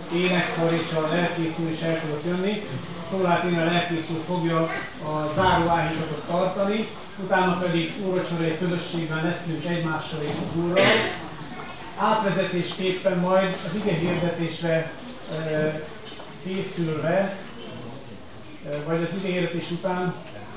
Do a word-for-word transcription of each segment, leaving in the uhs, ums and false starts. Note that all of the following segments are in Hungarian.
énekkar és a lelkész úr is el tudott jönni. Szolát én a lelkész úr fogja a záró áhítatot tartani, utána pedig úrvacsorai közösségben leszünk egymással és az Úrral. Átvezetésképpen majd az ige hirdetésre e, készülve, e, vagy az ige hirdetés után,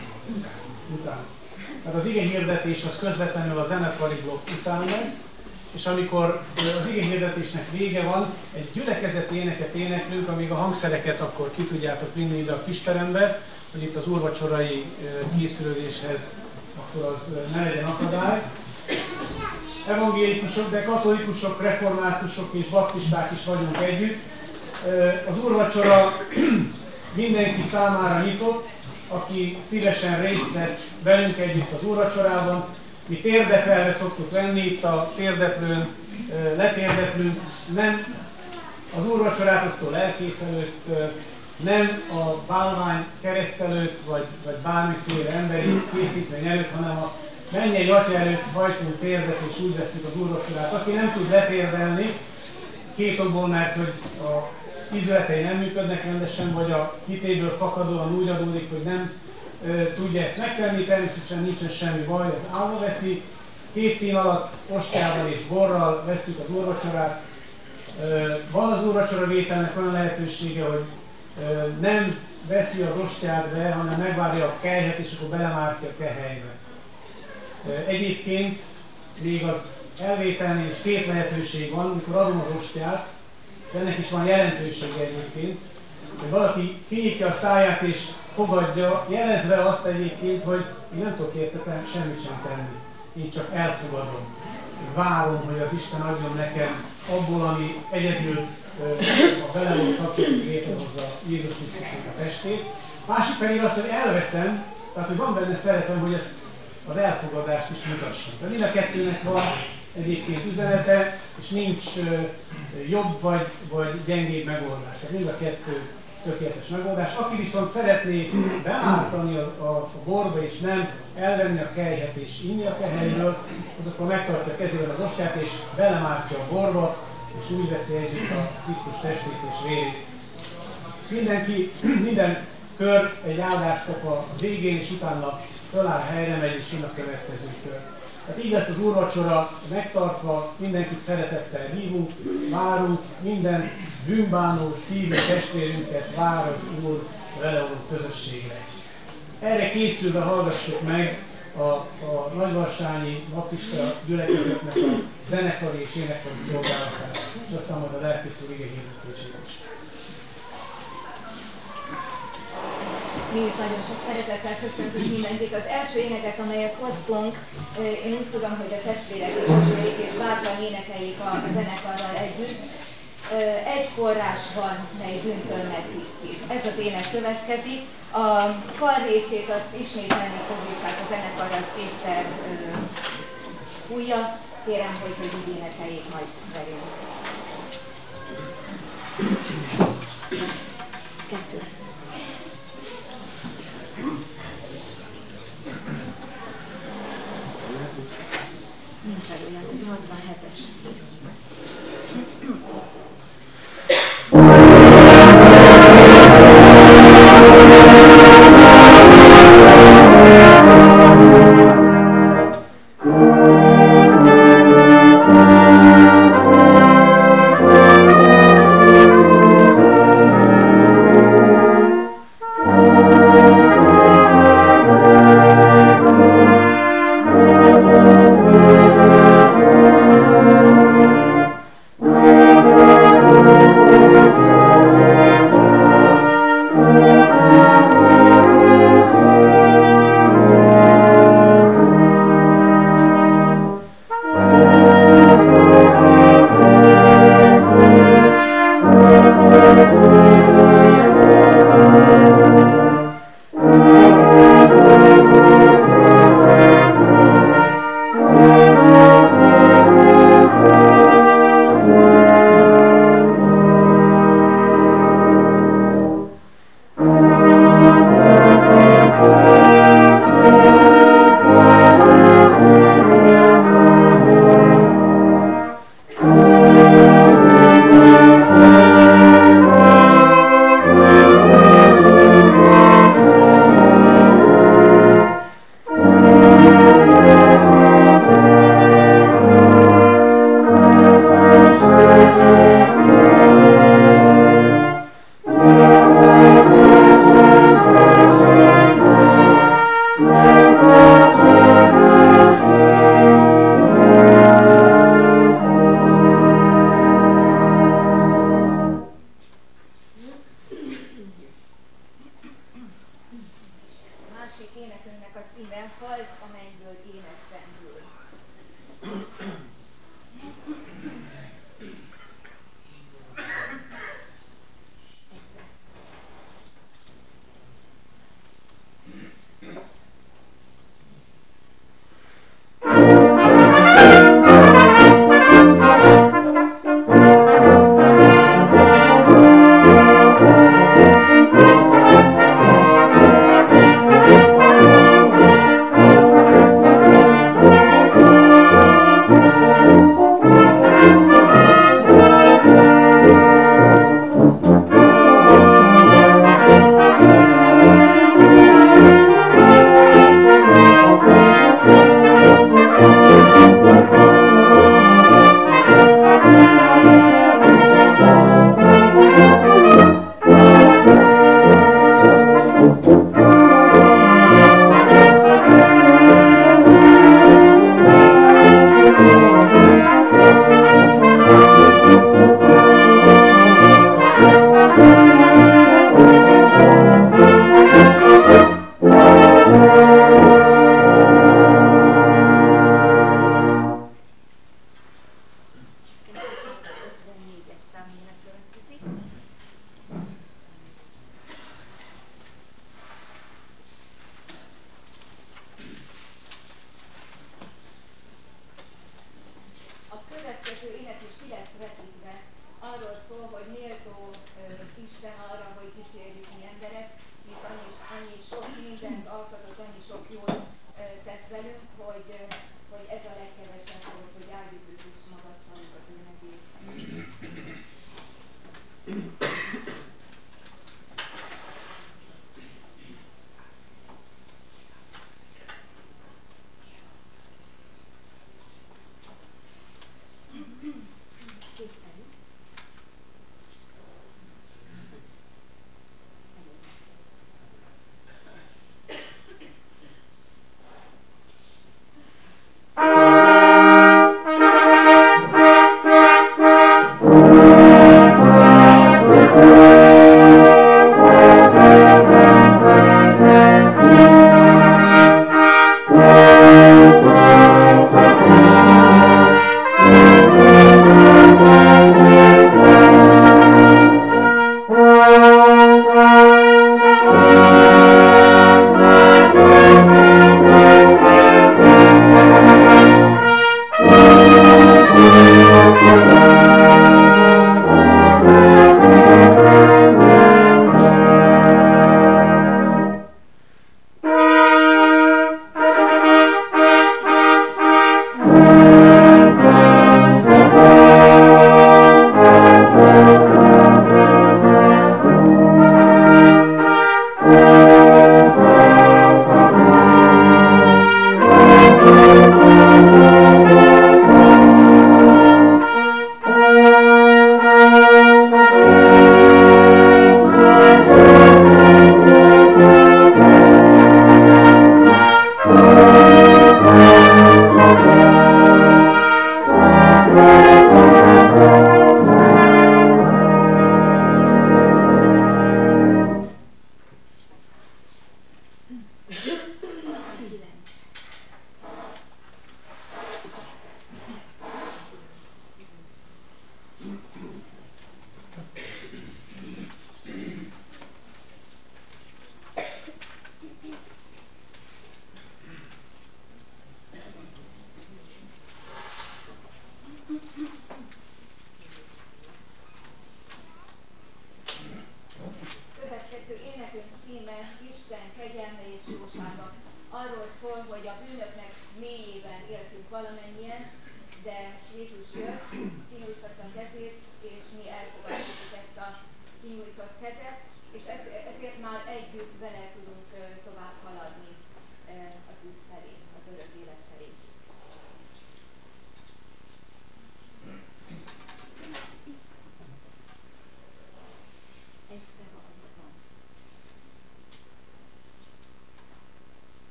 után. Tehát az ige hirdetés az közvetlenül a zenekari blokk után lesz, és amikor az ige hirdetésnek vége van, egy gyülekezeti éneket éneklünk, amíg a hangszereket akkor ki tudjátok vinni ide a kisterembe, hogy itt az úrvacsorai készülődéshez akkor az ne legyen akadály. Evangélikusok, de katolikusok, reformátusok és baptisták is vagyunk együtt. Az úrvacsora mindenki számára nyitott, aki szívesen részt vesz velünk együtt az úrvacsorában. Mi térdeplőre szoktuk venni, itt a térdeplőn letérdeplünk, nem az úrvacsorát osztó lelkész előtt, nem a bálvány kereszt előtt, vagy, vagy bármiféle emberi készítmény előtt, hanem a mennyei atya előtt hajtunk térdet, és úgy veszük az úrvacsorát. Aki nem tud letérdelni, két okból, mert hogy a ízületei nem működnek rendesen, vagy a hitéből fakadóan úgy adódik, hogy nem e, tudja ezt megtenni, természetesen nincsen semmi baj, az állva veszi. Két szín alatt ostjával és borral vesszük az úrvacsorát. E, van az úrvacsora vételnek olyan lehetősége, hogy e, nem veszi az ostját be, hanem megvárja a kelyhet, és akkor belemártja a kehelybe. E, egyébként még az elvételnél is két lehetőség van, amikor adom az ostját, de ennek is van jelentősége egyébként, hogy valaki kinyitja a száját és fogadja, jelezve azt egyébként, hogy én nem tudok érte semmit sem tenni. Én csak elfogadom. Én várom, hogy az Isten adjon nekem abból, ami egyedül a velem való kapcsolatot létrehozza Jézus Krisztusnak a testét. Másik pedig az, hogy elveszem, tehát hogy van benne szeretem, hogy ezt az elfogadást is mutassam. Tehát mind a kettőnek van egyébként üzenete, és nincs jobb vagy, vagy gyengébb megoldás. Tehát mind a kettő tökéletes megoldás. Aki viszont szeretné beártani a, a, a borba és nem elvenni a kelyhet és inni a kehelyből, az akkor megtartja a kezével az ostját és belemártja a borba, és úgy veszi együtt a Krisztus testét és vérét. Mindenki, minden kör egy áldást kap a végén, és utána föláll helyre megy, és jön a következő kör. Tehát így lesz az úrvacsora megtartva, mindenkit szeretettel hívunk, várunk, minden bűnbánó szívű testvérünket vár az Úr vele való közösségre. Erre készülve hallgassuk meg a, a nagyvarsányi baptista gyülekezetnek a zenekari és énekkari szolgálatát, és aztán majd a lelkész úr ige hirdetését is. Mi is nagyon sok szeretettel köszöntünk mindenkit. Az első éneket, amelyet hoztunk, én úgy tudom, hogy a testvérek is ismerik, és bátran énekeljék a zenekarral együtt. Egy forrás van, mely bűntől megtisztít. Ez az ének következik. A kar részét azt ismételni fogjuk, tehát a zenekar az kétszer fújja. Kérem, hogy, hogy így énekeljék majd velünk. Kettő. Nincs előjáték, nyolcvanhetes. Thank you. méltó Isten arra, hogy dicsérjük mi emberek, hisz annyi, annyi sok mindent alkotott, annyi sok jót tett velünk, hogy, hogy ez a legkevesebb volt, hogy áldjuk őt is, magasztaljuk az ő nevét.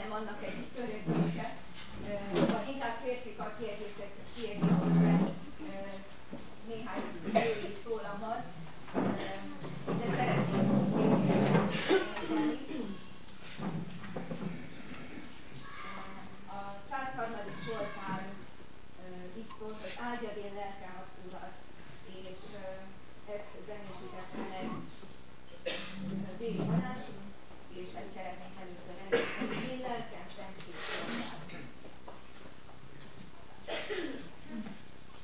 hanem annak egy töredéke. Inkább férfikkal kiegészítve néhány női szólammal, de szeretnék férfiakat énekelni. A százharmadik Zsoltár így szólt, hogy áldjad én lelkem az Urat, és ezt zenésítette meg Déli Balázs, és ezt szeretnénk először először. Én lelkem szent szép Zsoltár.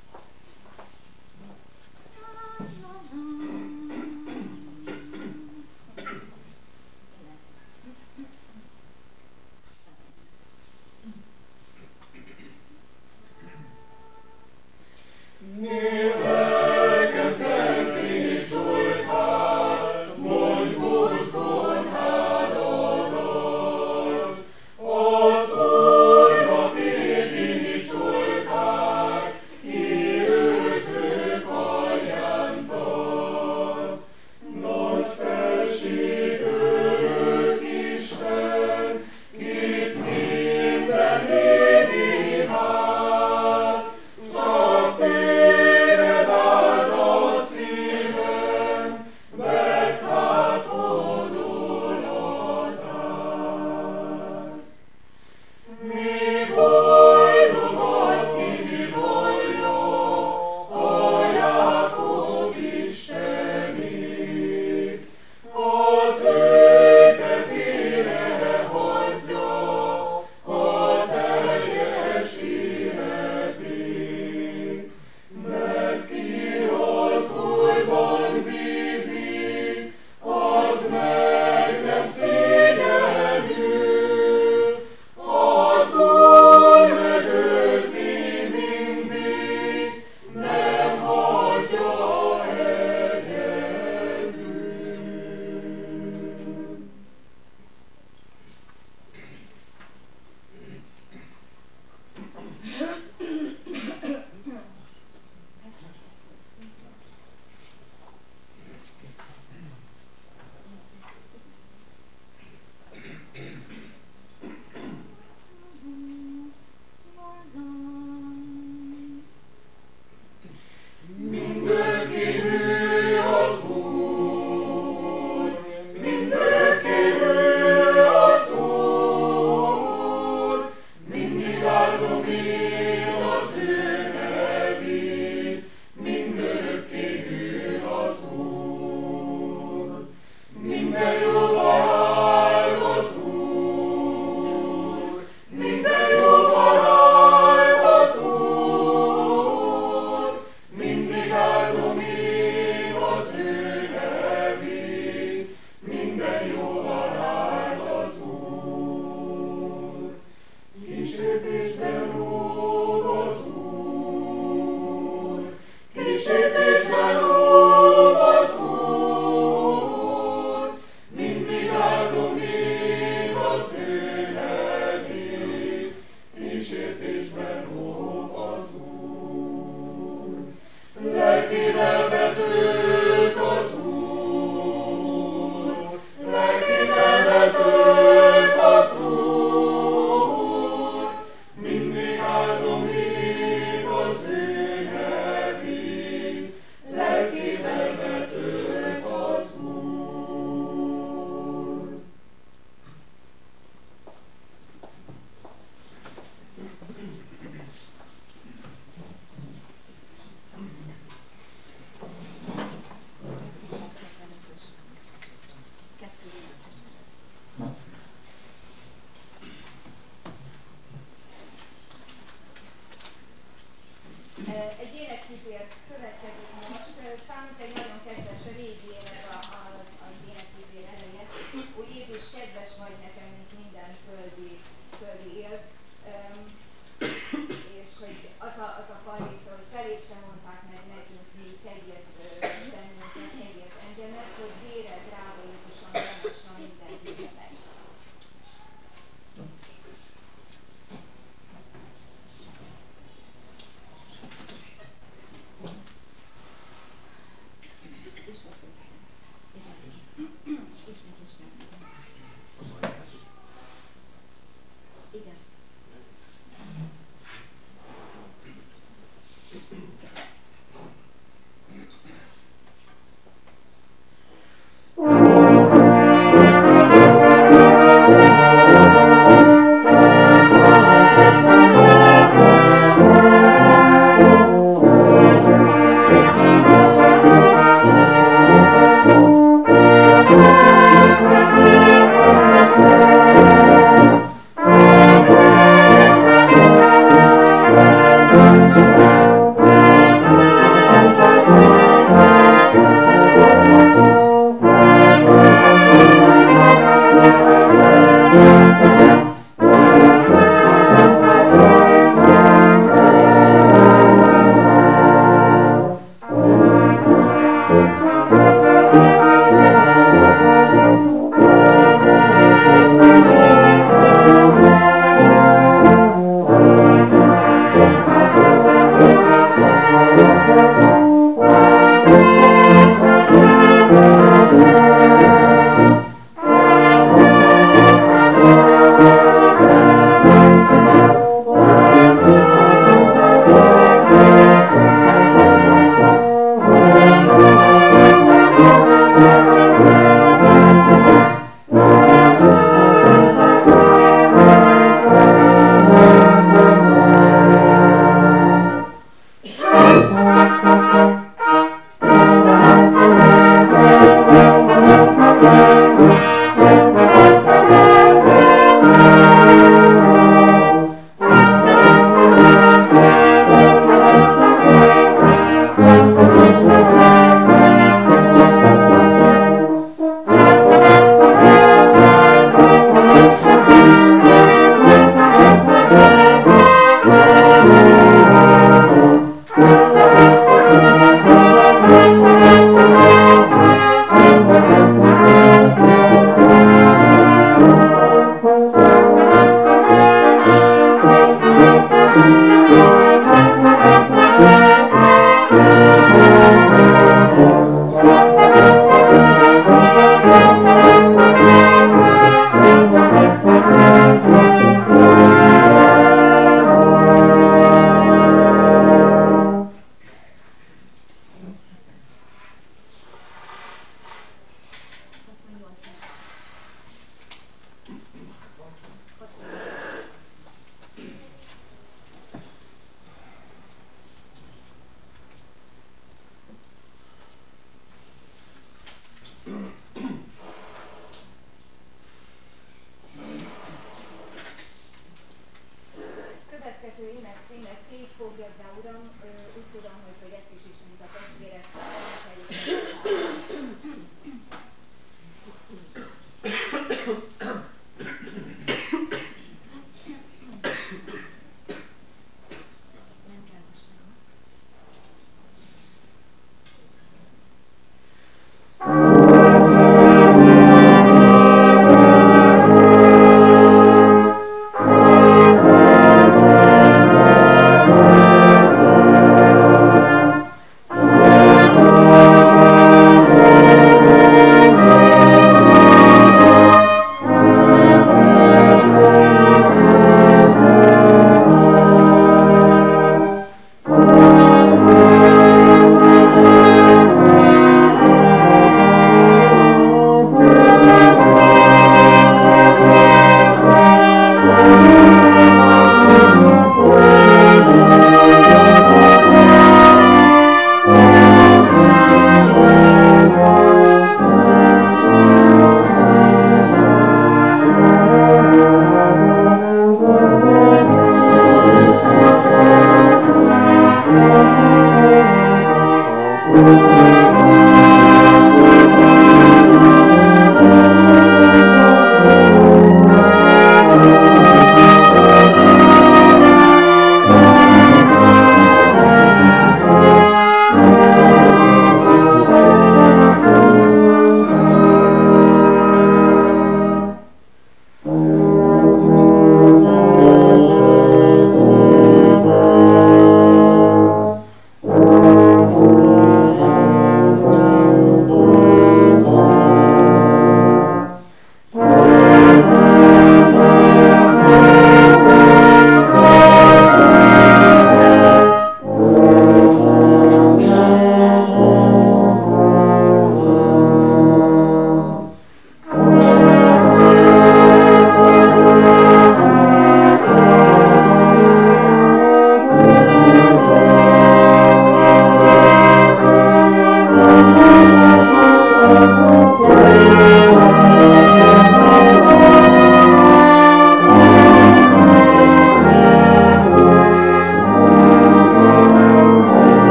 következő ének címe Tégy fogjad be, Uram, úgy tudom, hogy, hogy ezt is ismerik a testvérek, nem kell most. Thank you.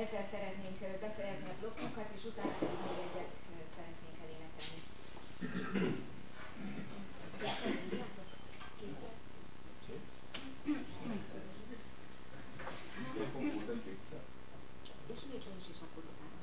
ezzel szeretnénk befejezni a blokkokat, és utána pedig még egyet szeretnénk elénekelni. És Miklós is akkor utána.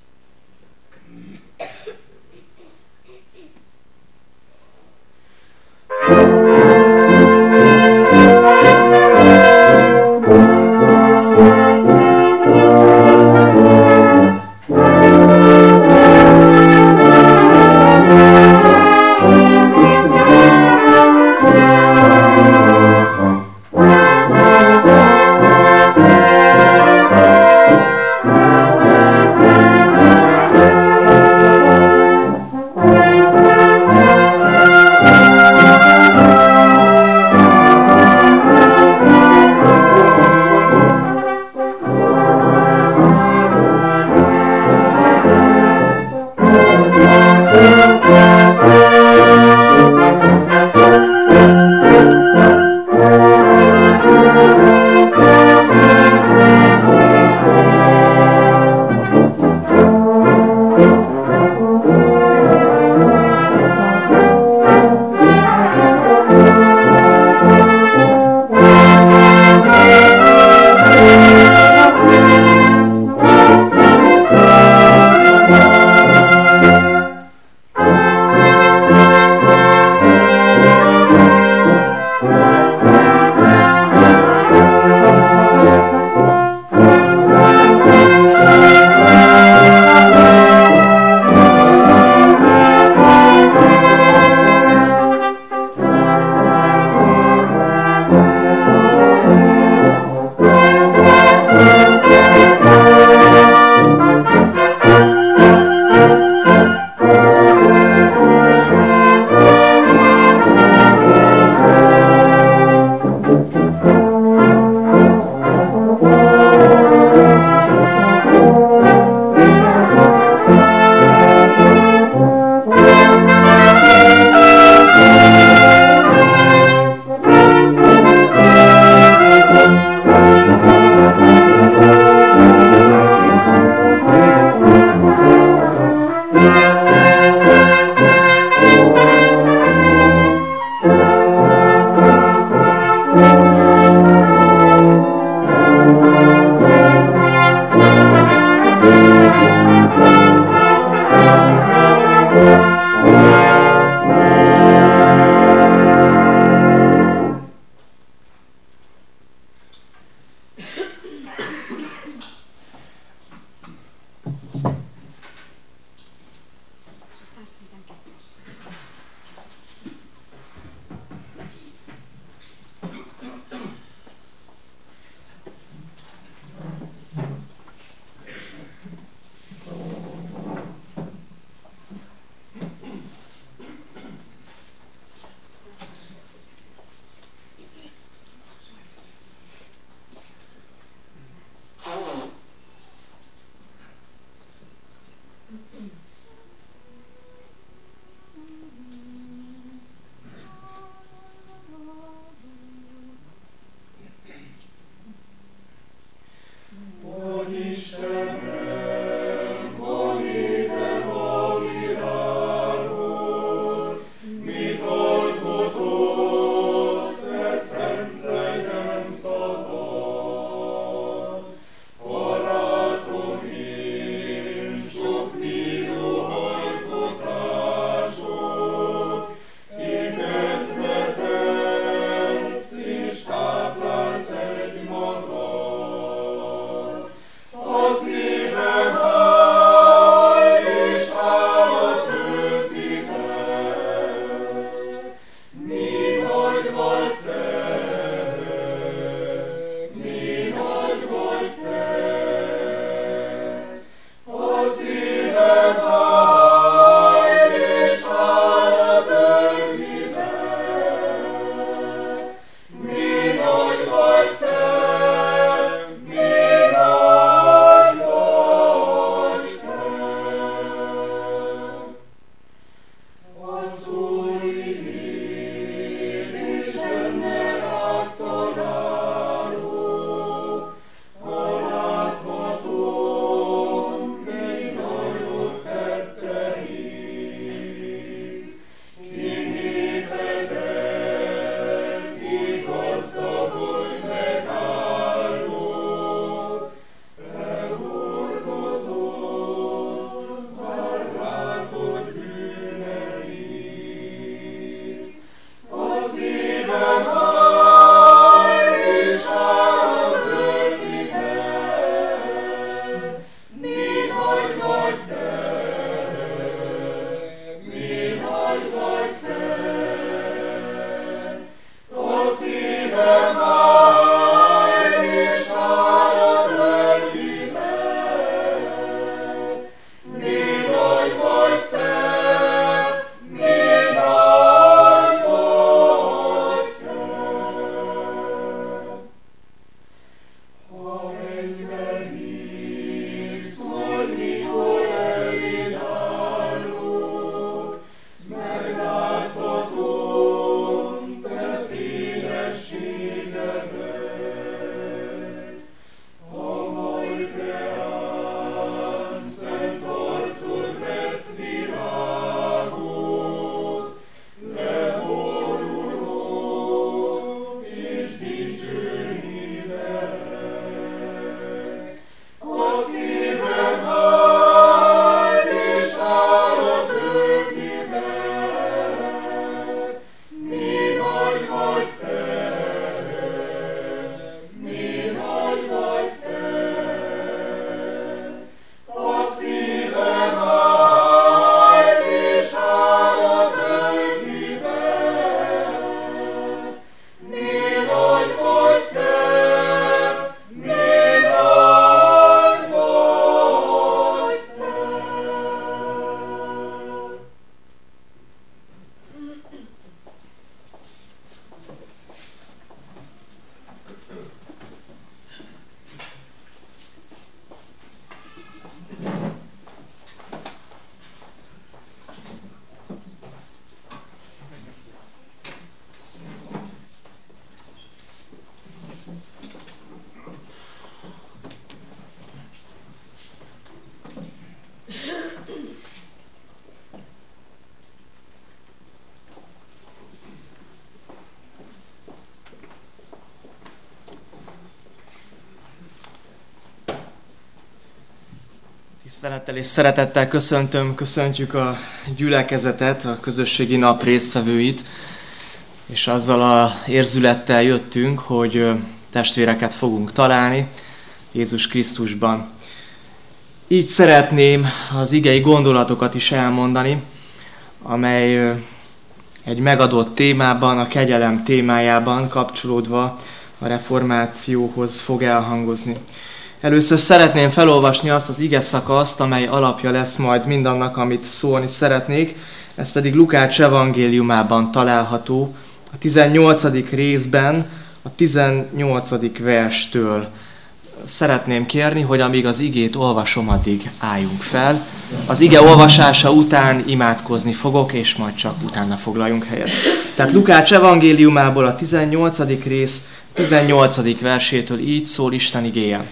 Tisztelettel és szeretettel köszöntöm, köszöntjük a gyülekezetet, a közösségi nap résztvevőit, és azzal az érzülettel jöttünk, hogy testvéreket fogunk találni Jézus Krisztusban. Így szeretném az igei gondolatokat is elmondani, amely egy megadott témában, a kegyelem témájában kapcsolódva a reformációhoz fog elhangozni. Először szeretném felolvasni azt az ige szakaszt, amely alapja lesz majd mindannak, amit szólni szeretnék. Ez pedig Lukács evangéliumában található, a tizennyolcadik részben, a tizennyolcadik verstől. Szeretném kérni, hogy amíg az igét olvasom, addig álljunk fel. Az ige olvasása után imádkozni fogok, és majd csak utána foglaljunk helyet. Tehát Lukács evangéliumából a tizennyolcadik rész, tizennyolcadik versétől így szól Isten igéje.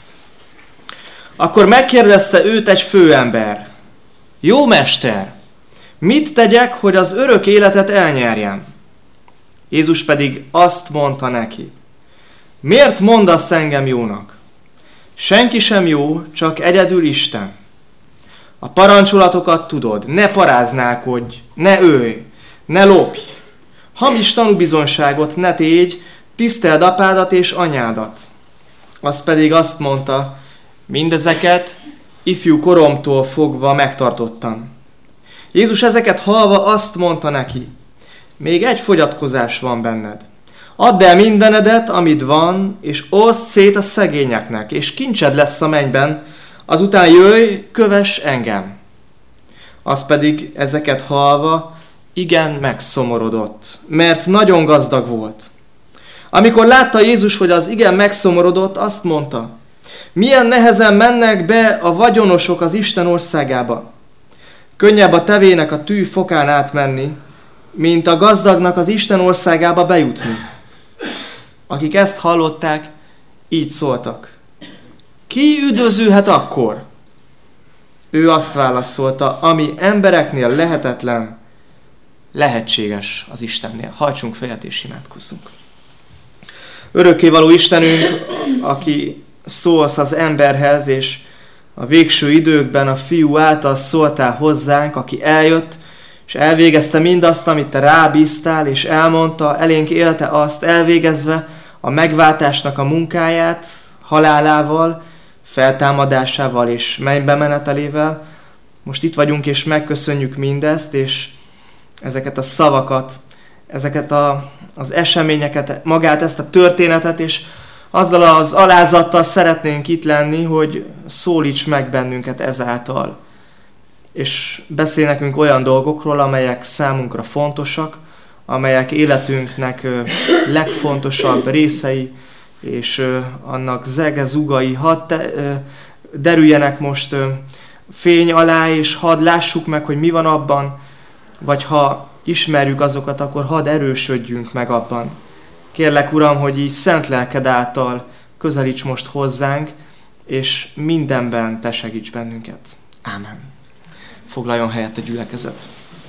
Akkor megkérdezte őt egy főember: Jó mester, mit tegyek, hogy az örök életet elnyerjem? Jézus pedig azt mondta neki: Miért mondasz engem jónak? Senki sem jó, csak egyedül Isten. A parancsolatokat tudod: ne paráználkodj, ne ölj, ne lopj, hamis tanúbizonyságot ne tégy, tiszteld apádat és anyádat. Az pedig azt mondta: Mindezeket ifjú koromtól fogva megtartottam. Jézus ezeket hallva azt mondta neki: Még egy fogyatkozás van benned. Add el mindenedet, amit van, és oszd szét a szegényeknek, és kincsed lesz a mennyben, azután jöjj, kövess engem. Az pedig ezeket hallva igen megszomorodott, mert nagyon gazdag volt. Amikor látta Jézus, hogy az igen megszomorodott, azt mondta: Milyen nehezen mennek be a vagyonosok az Isten országába. Könnyebb a tevének a tű fokán átmenni, mint a gazdagnak az Isten országába bejutni. Akik ezt hallották, így szóltak: Ki üdvözülhet akkor? Ő azt válaszolta: Ami embereknél lehetetlen, lehetséges az Istennél. Hajtsunk fejet és imádkozzunk. Örökkévaló Istenünk, aki szólsz az emberhez, és a végső időkben a Fiú által szóltál hozzánk, aki eljött, és elvégezte mindazt, amit te rábíztál, és elmondta, elénk élte azt, elvégezve a megváltásnak a munkáját, halálával, feltámadásával és mennybe menetelével. Most itt vagyunk, és megköszönjük mindezt, és ezeket a szavakat, ezeket a, az eseményeket, magát, ezt a történetet, és azzal az alázattal szeretnénk itt lenni, hogy szólíts meg bennünket ezáltal. És beszélj nekünk olyan dolgokról, amelyek számunkra fontosak, amelyek életünknek legfontosabb részei, és annak zege zugai, hadd derüljenek most fény alá, és hadd lássuk meg, hogy mi van abban, vagy ha ismerjük azokat, akkor hadd erősödjünk meg abban. Kérlek, Uram, hogy így szent lelked által közelíts most hozzánk, és mindenben te segíts bennünket. Ámen. Foglaljon helyet a gyülekezet.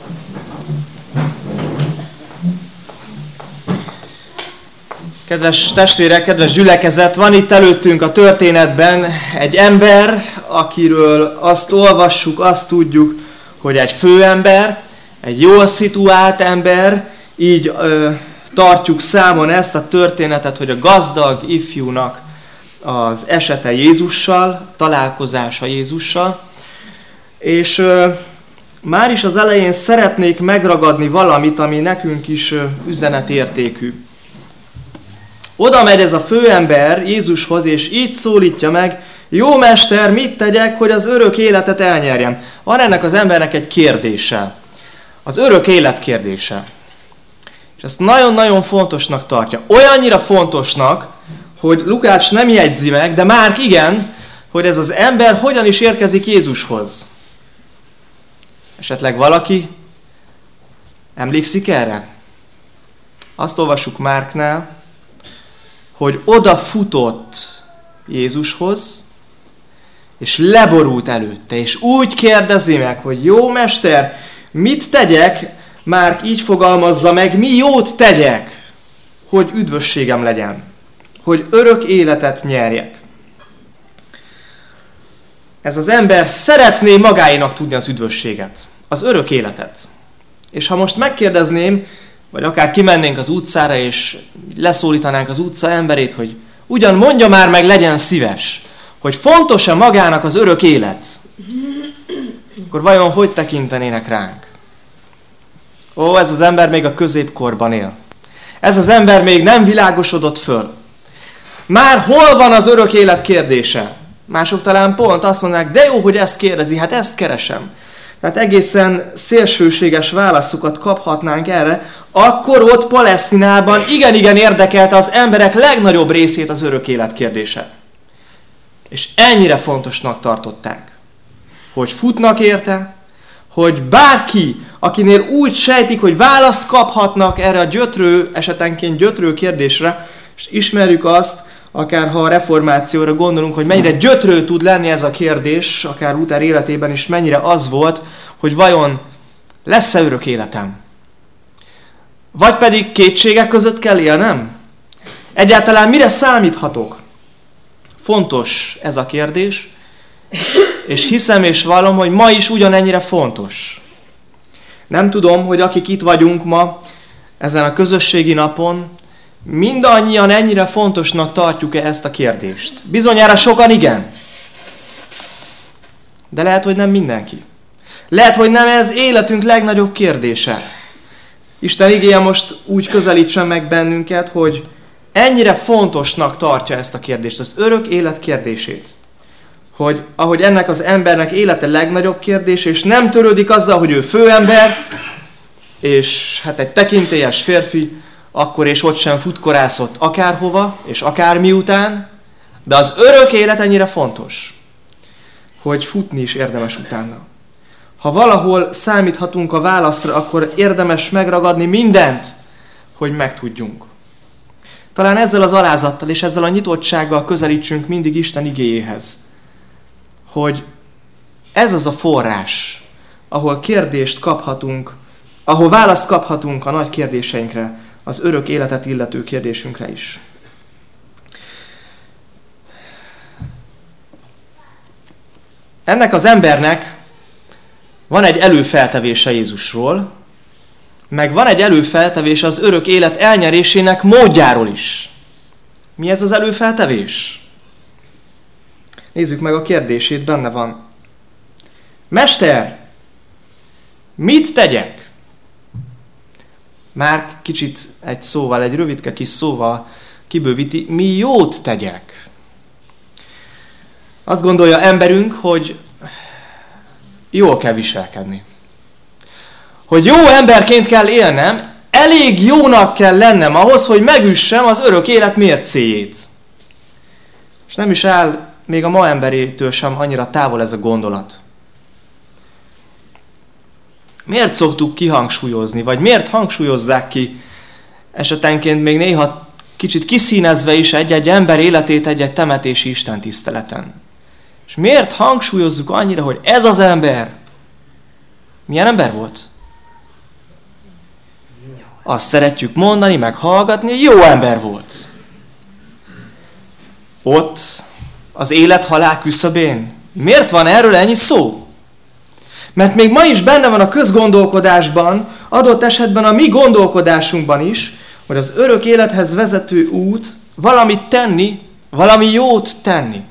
Kedves testvérek, kedves gyülekezet, van itt előttünk a történetben egy ember, akiről azt olvassuk, azt tudjuk, hogy egy főember, egy jól szituált ember, így ö, tartjuk számon ezt a történetet, hogy a gazdag ifjúnak az esete Jézussal, találkozása Jézussal, és ö, már is az elején szeretnék megragadni valamit, ami nekünk is ö, üzenetértékű. Oda megy ez a főember Jézushoz, és így szólítja meg: Jó mester, mit tegyek, hogy az örök életet elnyerjem? Van ennek az embernek egy kérdése. Az örök élet kérdése. És ezt nagyon-nagyon fontosnak tartja. Olyannyira fontosnak, hogy Lukács nem jegyzi meg, de Márk igen, hogy ez az ember hogyan is érkezik Jézushoz. Esetleg valaki emlékszik erre? Azt olvassuk Márknál, hogy odafutott Jézushoz, és leborult előtte, és úgy kérdezi meg, hogy jó mester, mit tegyek? Márk így fogalmazza meg, mi jót tegyek, hogy üdvösségem legyen, hogy örök életet nyerjek. ez az ember szeretné magáénak tudni az üdvösséget, az örök életet. És ha most megkérdezném, vagy akár kimennénk az utcára, és leszólítanánk az utca emberét, hogy ugyan mondja már meg, legyen szíves, hogy fontos-e magának az örök élet, akkor vajon hogy tekintenének ránk? Ó, ez az ember még a középkorban él. Ez az ember még nem világosodott föl. Már hol van az örök élet kérdése? Mások talán pont azt mondják, de jó, hogy ezt kérdezi, hát ezt keresem. Tehát egészen szélsőséges válaszokat kaphatnánk erre, akkor ott Palesztinában igen-igen érdekelte az emberek legnagyobb részét az örök élet kérdése. És ennyire fontosnak tartották, hogy futnak érte, hogy bárki, akinél úgy sejtik, hogy választ kaphatnak erre a gyötrő, esetenként gyötrő kérdésre, és ismerjük azt, akár ha a reformációra gondolunk, hogy mennyire gyötrő tud lenni ez a kérdés, akár Luther életében is mennyire az volt, hogy vajon lesz-e örök életem? Vagy pedig kétségek között kell élnem? Egyáltalán mire számíthatok? Fontos ez a kérdés, és hiszem és vallom, hogy ma is ugyanennyire fontos. Nem tudom, hogy akik itt vagyunk ma, ezen a közösségi napon, mindannyian ennyire fontosnak tartjuk-e ezt a kérdést? Bizonyára sokan igen. De lehet, hogy nem mindenki. Lehet, hogy nem ez életünk legnagyobb kérdése. Isten igéje most úgy közelítsen meg bennünket, hogy ennyire fontosnak tartja ezt a kérdést, az örök élet kérdését. Hogy ahogy ennek az embernek élete legnagyobb kérdés, és nem törődik azzal, hogy ő főember, és hát egy tekintélyes férfi, akkor és ott sem futkorászott akárhova, és akár miután, de az örök élet ennyire fontos, hogy futni is érdemes utána. Ha valahol számíthatunk a válaszra, akkor érdemes megragadni mindent, hogy megtudjunk. Talán ezzel az alázattal és ezzel a nyitottsággal közelítsünk mindig Isten igéjéhez, hogy ez az a forrás, ahol kérdést kaphatunk, ahol választ kaphatunk a nagy kérdéseinkre, az örök életet illető kérdésünkre is. Ennek az embernek van egy előfeltevése Jézusról, meg van egy előfeltevése az örök élet elnyerésének módjáról is. Mi ez az előfeltevés? Nézzük meg a kérdését, benne van. Mester, mit tegyek? Már kicsit egy szóval, egy rövidke kis szóval kibővíti, mi jót tegyek. Azt gondolja emberünk, hogy jól kell viselkedni. Hogy jó emberként kell élnem, elég jónak kell lennem ahhoz, hogy megüssem az örök élet mércéjét. És nem is áll még a ma emberétől sem annyira távol ez a gondolat. Miért szoktuk kihangsúlyozni, vagy miért hangsúlyozzák ki esetenként még néha kicsit kiszínezve is egy-egy ember életét egy-egy temetési istentiszteleten? És miért hangsúlyozzuk annyira, hogy ez az ember milyen ember volt? Azt szeretjük mondani, meg hallgatni, hogy jó ember volt. Ott az élet-halál küszöbén. Miért van erről ennyi szó? Mert még ma is benne van a közgondolkodásban, adott esetben a mi gondolkodásunkban is, hogy az örök élethez vezető út valamit tenni, valami jót tenni.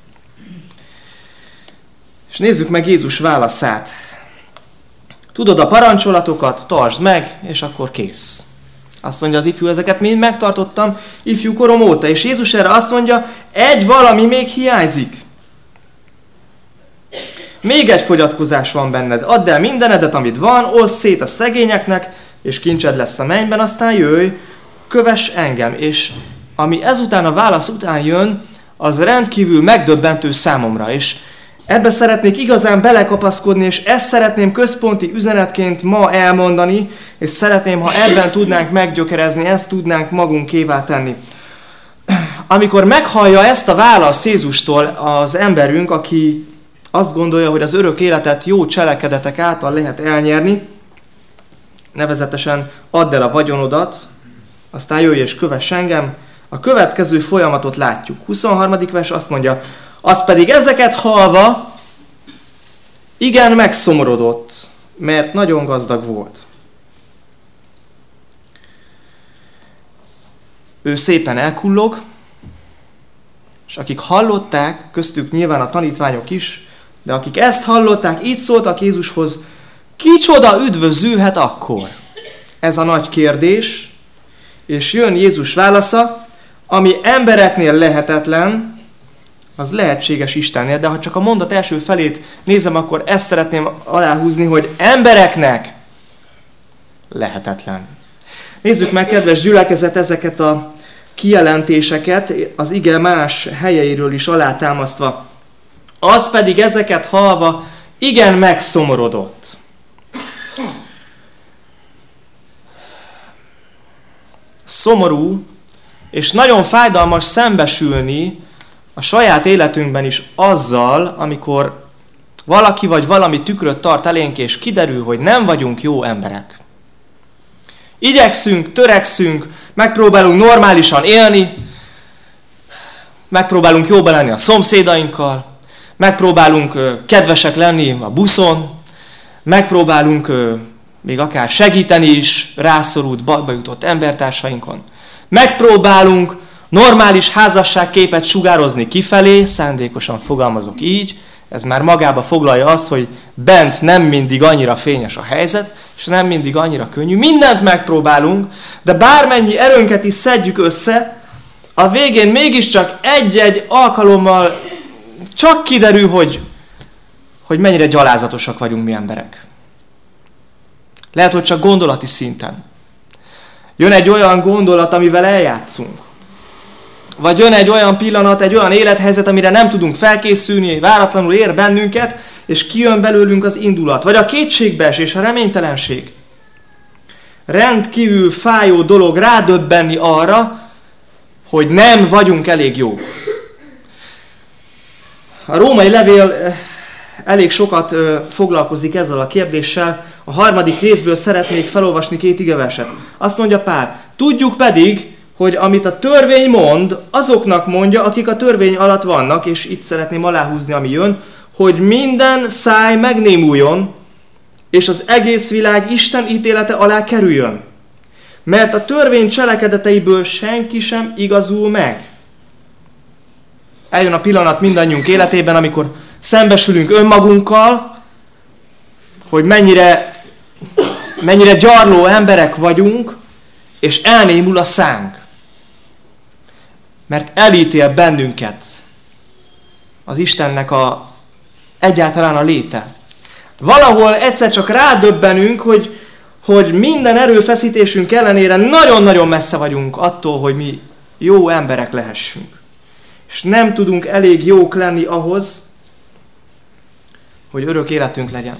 És nézzük meg Jézus válaszát. Tudod a parancsolatokat, tartsd meg, és akkor kész. Azt mondja az ifjú, ezeket mind megtartottam ifjú korom óta. És Jézus erre azt mondja, egy valami még hiányzik. Még egy fogyatkozás van benned. Add el mindenedet, amit van, oszd szét a szegényeknek, és kincsed lesz a mennyben, aztán jöjj, kövess engem. És ami ezután a válasz után jön, az rendkívül megdöbbentő számomra. És ebbe szeretnék igazán belekapaszkodni, és ezt szeretném központi üzenetként ma elmondani, és szeretném, ha ebben tudnánk meggyökerezni, ezt tudnánk magunkévá tenni. Amikor meghallja ezt a választ Jézustól az emberünk, aki azt gondolja, hogy az örök életet jó cselekedetek által lehet elnyerni, nevezetesen add el a vagyonodat, aztán jöjj és kövess engem, a következő folyamatot látjuk. huszonharmadik vers azt mondja, az pedig ezeket hallva igen megszomorodott, mert nagyon gazdag volt. Ő szépen elkullog, és akik hallották, köztük nyilván a tanítványok is, de akik ezt hallották, így szóltak Jézushoz, kicsoda üdvözülhet akkor? Ez a nagy kérdés, és jön Jézus válasza, ami embereknél lehetetlen, az lehetséges Istennél, de ha csak a mondat első felét nézem, akkor ezt szeretném aláhúzni, hogy embereknek lehetetlen. Nézzük meg, kedves gyülekezet, ezeket a kijelentéseket az ige más helyeiről is alátámasztva. Az pedig ezeket hallva igen megszomorodott. Szomorú és nagyon fájdalmas szembesülni a saját életünkben is azzal, amikor valaki vagy valami tükröt tart elénk, és kiderül, hogy nem vagyunk jó emberek. Igyekszünk, törekszünk, megpróbálunk normálisan élni, megpróbálunk jóban lenni a szomszédainkkal, megpróbálunk kedvesek lenni a buszon, megpróbálunk még akár segíteni is rászorult, bajba jutott embertársainkon. Megpróbálunk normális házasságképet sugározni kifelé, szándékosan fogalmazok így, ez már magába foglalja azt, hogy bent nem mindig annyira fényes a helyzet, és nem mindig annyira könnyű. Mindent megpróbálunk, de bármennyi erőnket is szedjük össze, a végén mégiscsak egy-egy alkalommal csak kiderül, hogy, hogy mennyire gyalázatosak vagyunk mi emberek. Lehet, hogy csak gondolati szinten. Jön egy olyan gondolat, amivel eljátszunk. Vagy jön egy olyan pillanat, egy olyan élethelyzet, amire nem tudunk felkészülni, váratlanul ér bennünket, és kijön belőlünk az indulat. Vagy a kétségbeesés, a reménytelenség. Rendkívül fájó dolog rádöbbenni arra, hogy nem vagyunk elég jók. A római levél elég sokat foglalkozik ezzel a kérdéssel. A harmadik részből szeretnék felolvasni két igeverset. Azt mondja Pál, tudjuk pedig, hogy amit a törvény mond, azoknak mondja, akik a törvény alatt vannak, és itt szeretném aláhúzni, ami jön, hogy minden száj megnémuljon, és az egész világ Isten ítélete alá kerüljön. Mert a törvény cselekedeteiből senki sem igazul meg. Eljön a pillanat mindannyiunk életében, amikor szembesülünk önmagunkkal, hogy mennyire, mennyire gyarló emberek vagyunk, és elnémul a szánk. Mert elítél bennünket az Istennek a, egyáltalán a léte. Valahol egyszer csak rádöbbenünk, hogy, hogy minden erőfeszítésünk ellenére nagyon-nagyon messze vagyunk attól, hogy mi jó emberek lehessünk. És nem tudunk elég jók lenni ahhoz, hogy örök életünk legyen.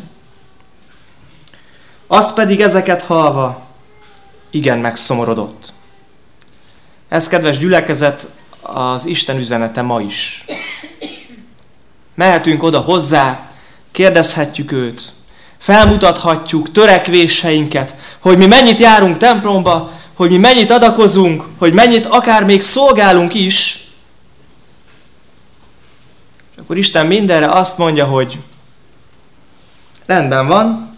Az pedig ezeket hallva igen megszomorodott. Ez, kedves gyülekezet, az Isten üzenete ma is. Mehetünk oda hozzá, kérdezhetjük őt, felmutathatjuk törekvéseinket, hogy mi mennyit járunk templomba, hogy mi mennyit adakozunk, hogy mennyit akár még szolgálunk is. És akkor Isten mindenre azt mondja, hogy rendben van,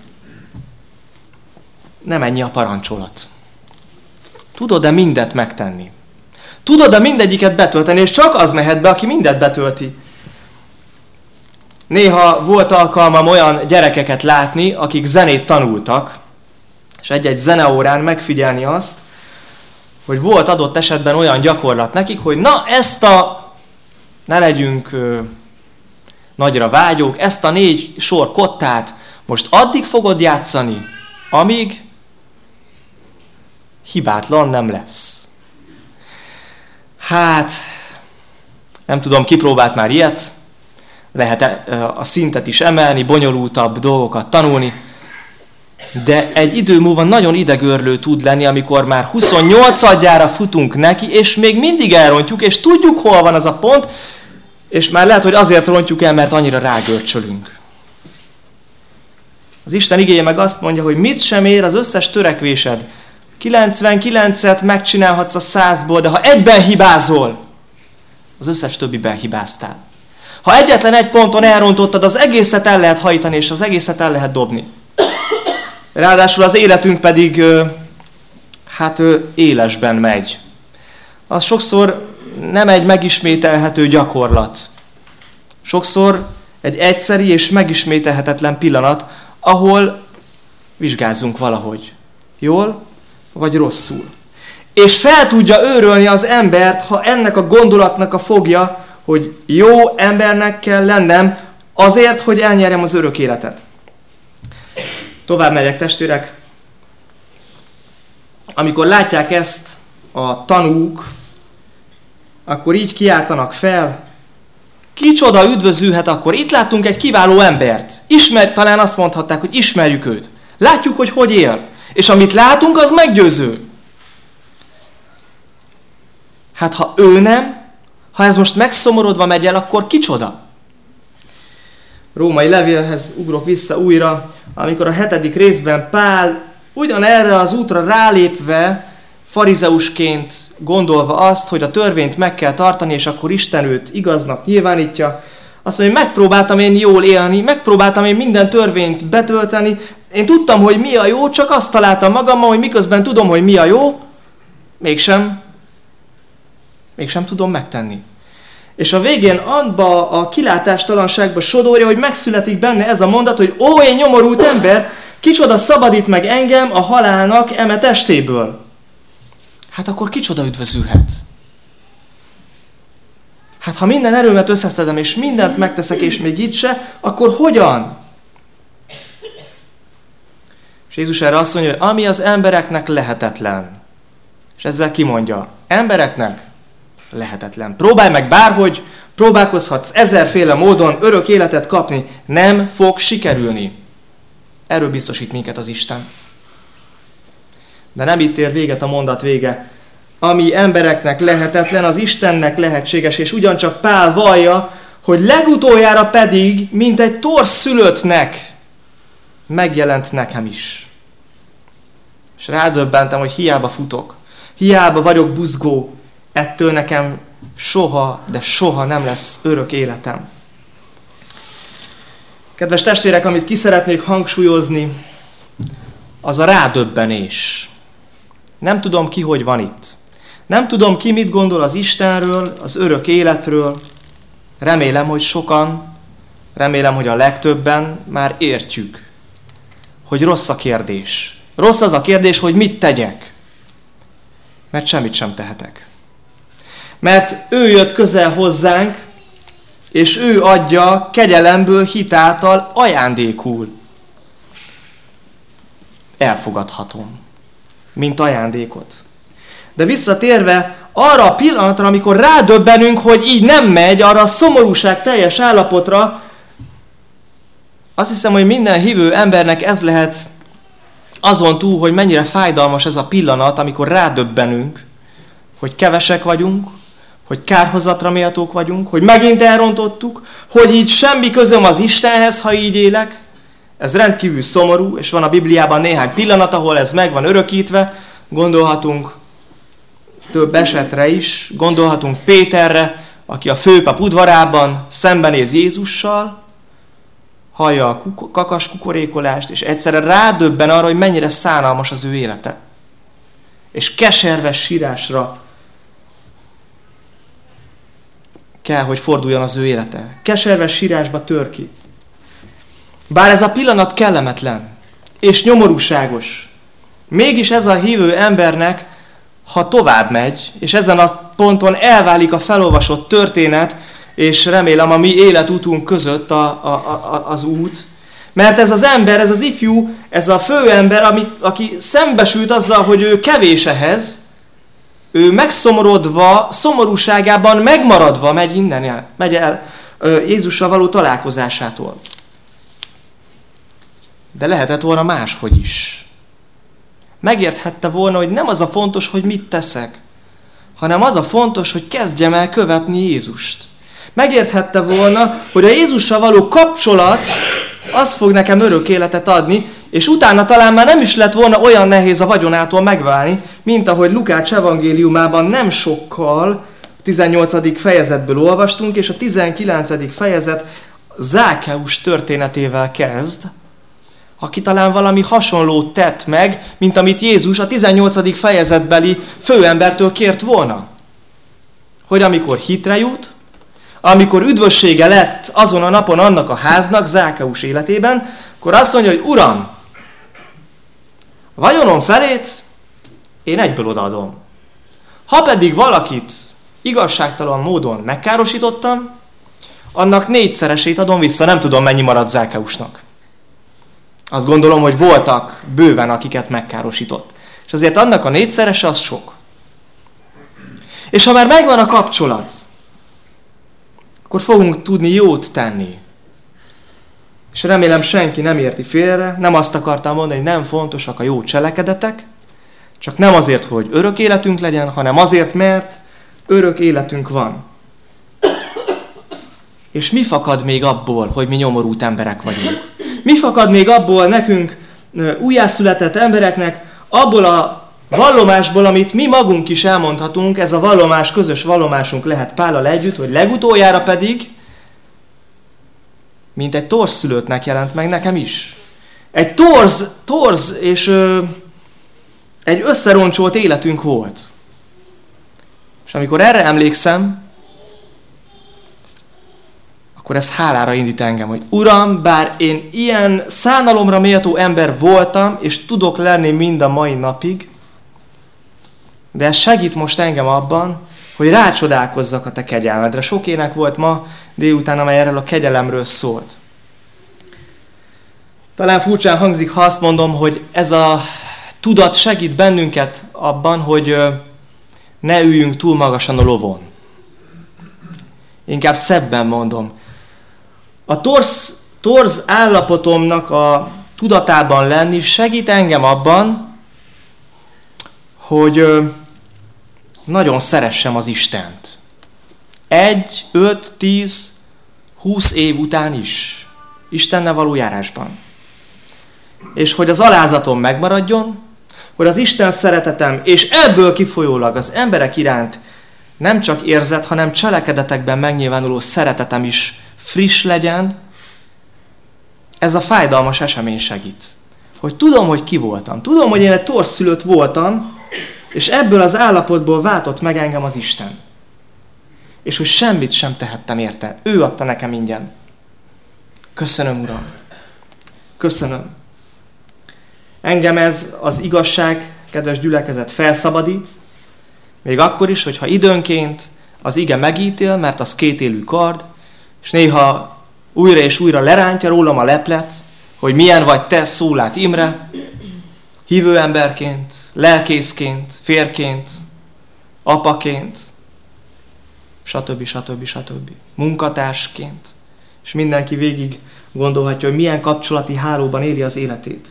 nem ennyi a parancsolat. Tudod-e mindet megtenni? Tudod-e mindegyiket betölteni, és csak az mehet be, aki mindet betölti. Néha volt alkalmam olyan gyerekeket látni, akik zenét tanultak, és egy-egy zeneórán megfigyelni azt, hogy volt adott esetben olyan gyakorlat nekik, hogy na ezt a, ne legyünk ö, nagyra vágyók, ezt a négy sor kottát most addig fogod játszani, amíg hibátlan nem lesz. Hát, nem tudom, ki próbált már ilyet, lehet a szintet is emelni, bonyolultabb dolgokat tanulni, de egy idő múlva nagyon idegörlő tud lenni, amikor már huszonnyolcadjára futunk neki, és még mindig elrontjuk, és tudjuk, hol van az a pont, és már lehet, hogy azért rontjuk el, mert annyira rágörcsölünk. Az Isten igéje meg azt mondja, hogy mit sem ér az összes törekvésed. kilencvenkilencet megcsinálhatsz a százból, de ha egyben hibázol, az összes többiben hibáztál. Ha egyetlen egy ponton elrontottad, az egészet el lehet hajtani, és az egészet el lehet dobni. Ráadásul az életünk pedig hát élesben megy. Az sokszor nem egy megismételhető gyakorlat. Sokszor egy egyszeri és megismételhetetlen pillanat, ahol vizsgázzunk valahogy. Jól vagy rosszul. És fel tudja őrölni az embert, ha ennek a gondolatnak a fogja, hogy jó embernek kell lennem azért, hogy elnyerjem az örök életet. Tovább megyek, testvérek. Amikor látják ezt a tanúk, akkor így kiáltanak fel. Kicsoda üdvözülhet akkor? Itt láttunk egy kiváló embert. Ismer, talán azt mondhatták, hogy ismerjük őt. Látjuk, hogy hogy él. És amit látunk, az meggyőző. Hát ha ő nem, ha ez most megszomorodva megy el, akkor kicsoda? Római levélhez ugrok vissza újra, amikor a hetedik részben Pál ugyanerre az útra rálépve, farizeusként gondolva azt, hogy a törvényt meg kell tartani, és akkor Isten őt igaznak nyilvánítja, azt mondja, hogy megpróbáltam én jól élni, megpróbáltam én minden törvényt betölteni, én tudtam, hogy mi a jó, csak azt találtam magammal, hogy miközben tudom, hogy mi a jó, mégsem, mégsem tudom megtenni. És a végén abba a kilátástalanságba sodorja, hogy megszületik benne ez a mondat, hogy ó, én nyomorult ember, kicsoda szabadít meg engem a halálnak eme testéből. Hát akkor kicsoda üdvözülhet? Hát ha minden erőmet összeszedem, és mindent megteszek, és még így se, akkor hogyan? És Jézus erre azt mondja, hogy ami az embereknek lehetetlen. És ezzel kimondja, embereknek lehetetlen. Próbálj meg bárhogy, próbálkozhatsz ezerféle módon örök életet kapni, nem fog sikerülni. Erről biztosít minket az Isten. De nem itt ér véget a mondat vége. Ami embereknek lehetetlen, az Istennek lehetséges, és ugyancsak Pál vallja, hogy legutoljára pedig, mint egy torszszülöttnek, megjelent nekem is. És rádöbbentem, hogy hiába futok, hiába vagyok buzgó, ettől nekem soha, de soha nem lesz örök életem. Kedves testvérek, amit ki szeretnék hangsúlyozni, az a rádöbbenés. Nem tudom ki, hogy van itt. Nem tudom ki, mit gondol az Istenről, az örök életről. Remélem, hogy sokan, remélem, hogy a legtöbben már értjük, hogy rossz a kérdés. Rossz az a kérdés, hogy mit tegyek. Mert semmit sem tehetek. Mert ő jött közel hozzánk, és ő adja kegyelemből hitáltal ajándékul. Elfogadhatom, mint ajándékot. De visszatérve arra a pillanatra, amikor rádöbbenünk, hogy így nem megy, arra a szomorúság teljes állapotra, azt hiszem, hogy minden hívő embernek ez lehet azon túl, hogy mennyire fájdalmas ez a pillanat, amikor rádöbbenünk, hogy kevesek vagyunk, hogy kárhozatra méltók vagyunk, hogy megint elrontottuk, hogy így semmi közöm az Istenhez, ha így élek. Ez rendkívül szomorú, és van a Bibliában néhány pillanat, ahol ez meg van örökítve. Gondolhatunk több esetre is, gondolhatunk Péterre, aki a főpap udvarában szembenéz Jézussal, hallja a kuk- kakas kukorékolást, és egyszerre rádöbben arra, hogy mennyire szánalmas az ő élete. És keserves sírásra kell, hogy forduljon az ő élete. Keserves sírásba tör ki. Bár ez a pillanat kellemetlen és nyomorúságos, mégis ez a hívő embernek, ha tovább megy, és ezen a ponton elválik a felolvasott történet, és remélem a mi életútunk között a, a, a, az út, mert ez az ember, ez az ifjú, ez a főember, ami, aki szembesült azzal, hogy ő kevés ehhez, ő megszomorodva, szomorúságában megmaradva megy innen el, megy el Jézussal való találkozásától. De lehetett volna máshogy is. Megérthette volna, hogy nem az a fontos, hogy mit teszek, hanem az a fontos, hogy kezdjem el követni Jézust. Megérthette volna, hogy a Jézussal való kapcsolat az fog nekem örök életet adni, és utána talán már nem is lett volna olyan nehéz a vagyonától megválni, mint ahogy Lukács evangéliumában nem sokkal, tizennyolcadik fejezetből olvastunk, és a tizenkilencedik fejezet Zákeus történetével kezd, aki talán valami hasonlót tett meg, mint amit Jézus a tizennyolcadik fejezetbeli főembertől kért volna. Hogy amikor hitre jut, amikor üdvössége lett azon a napon annak a háznak, Zákeus életében, akkor azt mondja, hogy Uram, vagyonom felét én egyből odaadom. Ha pedig valakit igazságtalan módon megkárosítottam, annak négyszeresét adom vissza, nem tudom, mennyi maradt Zákeusnak. Azt gondolom, hogy voltak bőven, akiket megkárosított. És azért annak a négyszerese az sok. És ha már megvan a kapcsolat, akkor fogunk tudni jót tenni. És remélem senki nem érti félre, nem azt akartam mondani, hogy nem fontosak a jó cselekedetek, csak nem azért, hogy örök életünk legyen, hanem azért, mert örök életünk van. És mi fakad még abból, hogy mi nyomorult emberek vagyunk? Mi fakad még abból nekünk, újjászületett embereknek, abból a vallomásból, amit mi magunk is elmondhatunk, ez a vallomás, közös vallomásunk lehet Pállal együtt, hogy legutoljára pedig, mint egy torszszülöttnek jelent meg nekem is. Egy torz, torz és ö, egy összeroncsolt életünk volt. És amikor erre emlékszem, akkor ez hálára indít engem, hogy Uram, bár én ilyen szánalomra méltó ember voltam, és tudok lenni mind a mai napig, de ez segít most engem abban, hogy rácsodálkozzak a te kegyelmedre. Sok ének volt ma délután, amely erről a kegyelemről szólt. Talán furcsán hangzik, ha azt mondom, hogy ez a tudat segít bennünket abban, hogy ne üljünk túl magasan a lovon. Inkább szebben mondom. A torz, torz állapotomnak a tudatában lenni segít engem abban, hogy nagyon szeressem az Istent. Egy, öt, tíz, húsz év után is. Istennel való járásban. És hogy az alázatom megmaradjon, hogy az Isten szeretetem, és ebből kifolyólag az emberek iránt nem csak érzet, hanem cselekedetekben megnyilvánuló szeretetem is friss legyen, ez a fájdalmas esemény segít. Hogy tudom, hogy ki voltam. Tudom, hogy én egy torszszülött voltam, és ebből az állapotból váltott meg engem az Isten. És hogy semmit sem tehettem érte. Ő adta nekem ingyen. Köszönöm, Uram. Köszönöm. Engem ez az igazság, kedves gyülekezet, felszabadít, még akkor is, hogyha időnként az ige megítél, mert az kétélű kard, és néha újra és újra lerántja rólam a leplet, hogy milyen vagy te, Szólát Imre, hívő emberként, lelkészként, férként, apaként, stb. stb. stb. Munkatársként. És mindenki végig gondolhatja, hogy milyen kapcsolati hálóban éli az életét.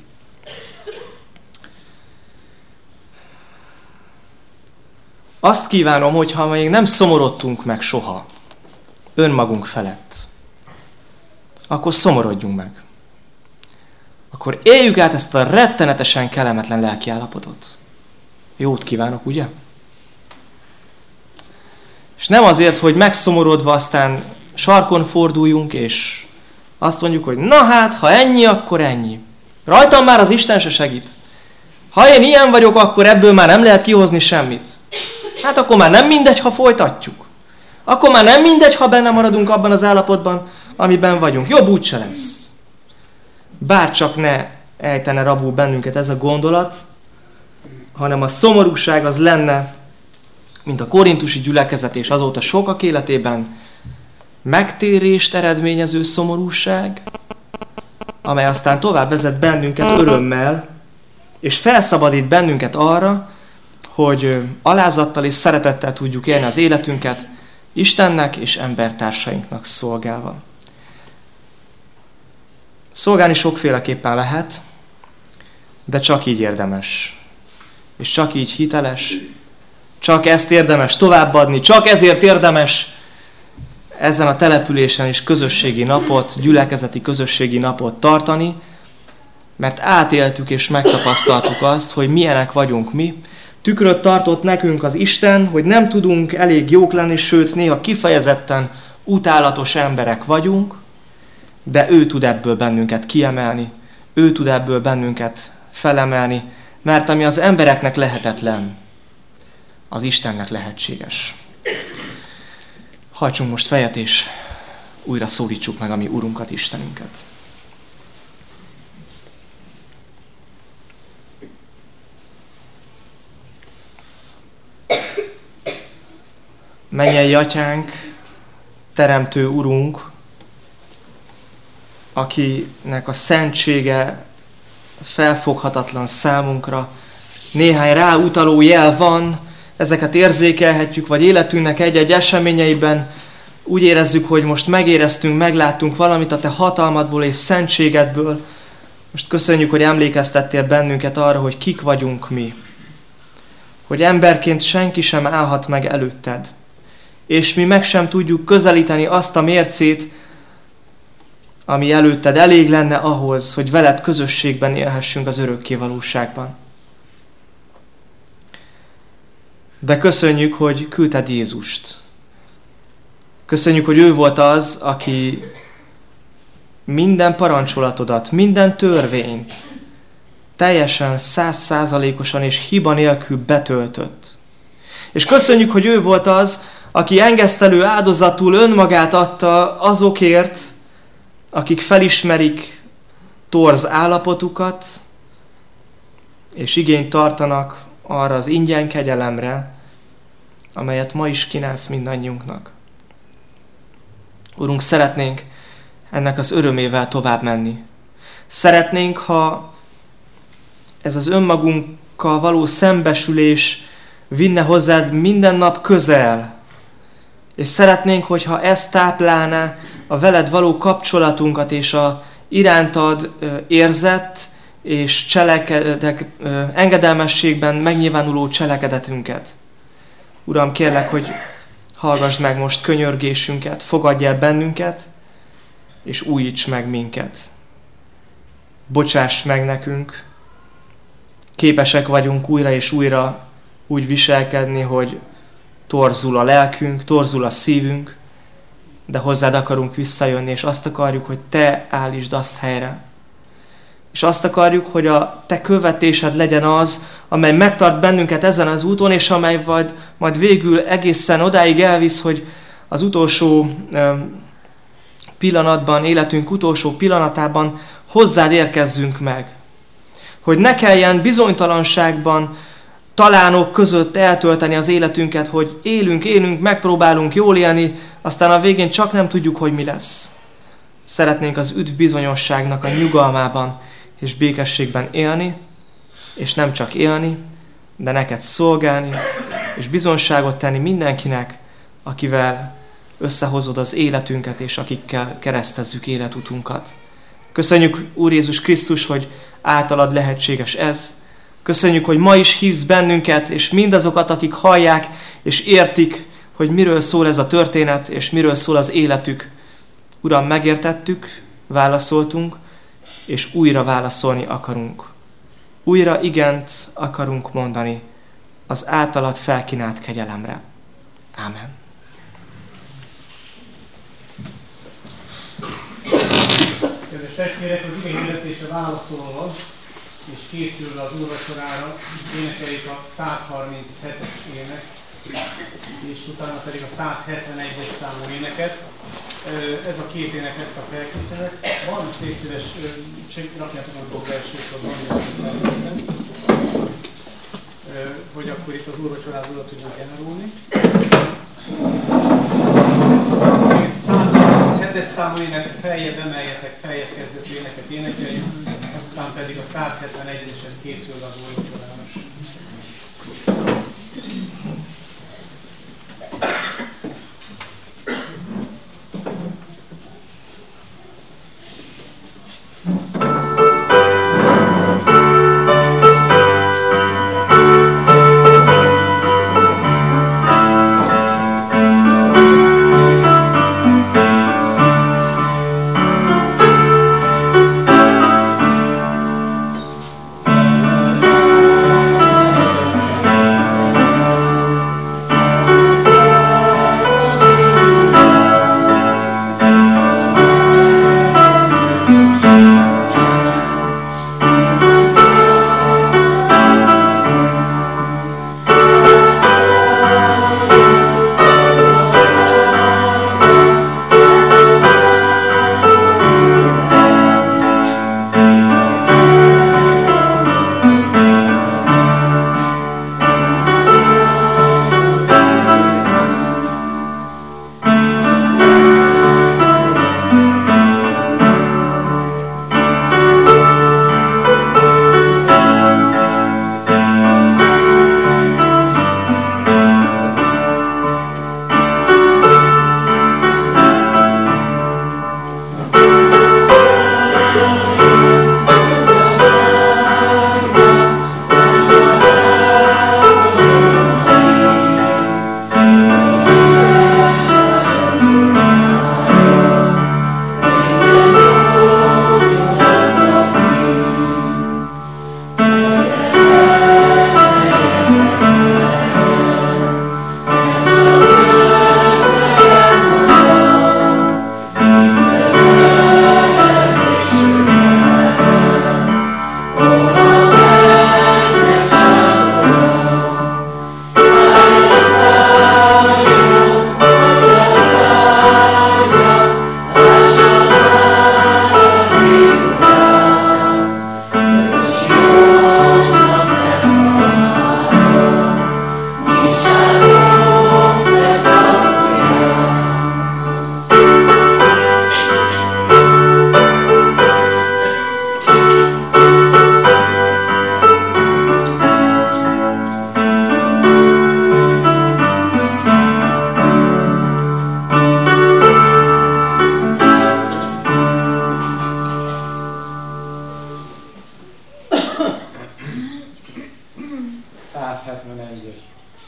Azt kívánom, hogyha még nem szomorodtunk meg soha önmagunk felett, akkor szomorodjunk meg. Akkor éljük át ezt a rettenetesen kellemetlen lelkiállapotot. Jót kívánok, ugye? És nem azért, hogy megszomorodva aztán sarkon forduljunk, és azt mondjuk, hogy na hát, ha ennyi, akkor ennyi. Rajtam már az Isten se segít. Ha én ilyen vagyok, akkor ebből már nem lehet kihozni semmit. Hát akkor már nem mindegy, ha folytatjuk. Akkor már nem mindegy, ha benne maradunk abban az állapotban, amiben vagyunk. Jobb úgyse lesz. Bárcsak ne ejtene rabul bennünket ez a gondolat, hanem a szomorúság az lenne, mint a korintusi gyülekezet, és azóta sokak életében megtérést eredményező szomorúság, amely aztán tovább vezet bennünket örömmel, és felszabadít bennünket arra, hogy alázattal és szeretettel tudjuk élni az életünket, Istennek és embertársainknak szolgálva. Szolgálni sokféleképpen lehet, de csak így érdemes. És csak így hiteles, csak ezt érdemes továbbadni, csak ezért érdemes ezen a településen is közösségi napot, gyülekezeti közösségi napot tartani, mert átéltük és megtapasztaltuk azt, hogy milyenek vagyunk mi, Tükröt tartott nekünk az Isten, hogy nem tudunk elég jók lenni, sőt, néha kifejezetten utálatos emberek vagyunk, de ő tud ebből bennünket kiemelni, ő tud ebből bennünket felemelni, mert ami az embereknek lehetetlen, az Istennek lehetséges. Hajtsunk most fejet, és újra szólítsuk meg a mi Urunkat, Istenünket. Mennyei Atyánk, Teremtő Urunk, akinek a szentsége felfoghatatlan számunkra, néhány ráutaló jel van, ezeket érzékelhetjük, vagy életünknek egy-egy eseményeiben úgy érezzük, hogy most megéreztünk, megláttunk valamit a Te hatalmadból és szentségedből. Most köszönjük, hogy emlékeztettél bennünket arra, hogy kik vagyunk mi. Hogy emberként senki sem állhat meg előtted. És mi meg sem tudjuk közelíteni azt a mércét, ami előtted elég lenne ahhoz, hogy veled közösségben élhessünk az örökké valóságban. De köszönjük, hogy küldted Jézust. Köszönjük, hogy ő volt az, aki minden parancsolatodat, minden törvényt teljesen százszázalékosan és hiba nélkül betöltött. És köszönjük, hogy ő volt az, aki engesztelő áldozatul önmagát adta azokért, akik felismerik torz állapotukat, és igényt tartanak arra az ingyen kegyelemre, amelyet ma is kínálsz mindannyiunknak. Urunk, szeretnénk ennek az örömével tovább menni. Szeretnénk, ha ez az önmagunkkal való szembesülés vinne hozzád minden nap közel, és szeretnénk, hogyha ez táplálná a veled való kapcsolatunkat és a irántad érzett és cselekedek, engedelmességben megnyilvánuló cselekedetünket. Uram, kérlek, hogy hallgass meg most könyörgésünket, fogadj el bennünket, és újíts meg minket. Bocsáss meg nekünk. Képesek vagyunk újra és újra úgy viselkedni, hogy torzul a lelkünk, torzul a szívünk, de hozzád akarunk visszajönni, és azt akarjuk, hogy te állítsd azt helyre. És azt akarjuk, hogy a te követésed legyen az, amely megtart bennünket ezen az úton, és amely majd, majd végül egészen odáig elvisz, hogy az utolsó pillanatban, életünk utolsó pillanatában hozzád érkezzünk meg. Hogy ne kelljen bizonytalanságban, talánok között eltölteni az életünket, hogy élünk, élünk, megpróbálunk jól élni, aztán a végén csak nem tudjuk, hogy mi lesz. Szeretnénk az üdv bizonyosságnak a nyugalmában és békességben élni, és nem csak élni, de neked szolgálni, és bizonságot tenni mindenkinek, akivel összehozod az életünket, és akikkel keresztezzük életutunkat. Köszönjük, Úr Jézus Krisztus, hogy általad lehetséges ez. Köszönjük, hogy ma is hívsz bennünket, és mindazokat, akik hallják és értik, hogy miről szól ez a történet, és miről szól az életük. Uram, megértettük, válaszoltunk, és újra válaszolni akarunk. Újra igent akarunk mondani az általad felkínált kegyelemre. Ámen. Kedves testvérek, az ige hirdetésre válaszolva és készülve az úrvacsorára énekeljük a száz harminchetes ének, és utána pedig a száz hetvenegyes számú éneket. Ez a két ének lesz a felkészülők. Van most légy szíves, rakjátok a dob első sorban, hogy akkor itt az úrvacsorázóra tudjunk elrólni. Még a száz harminchetes számú ének, feljebb emeljetek, feljebb kezdetű éneket énekeljük, aztán pedig a száz hetvenegyesen készül az úrvacsorára. Thank you. százhetvenegyes.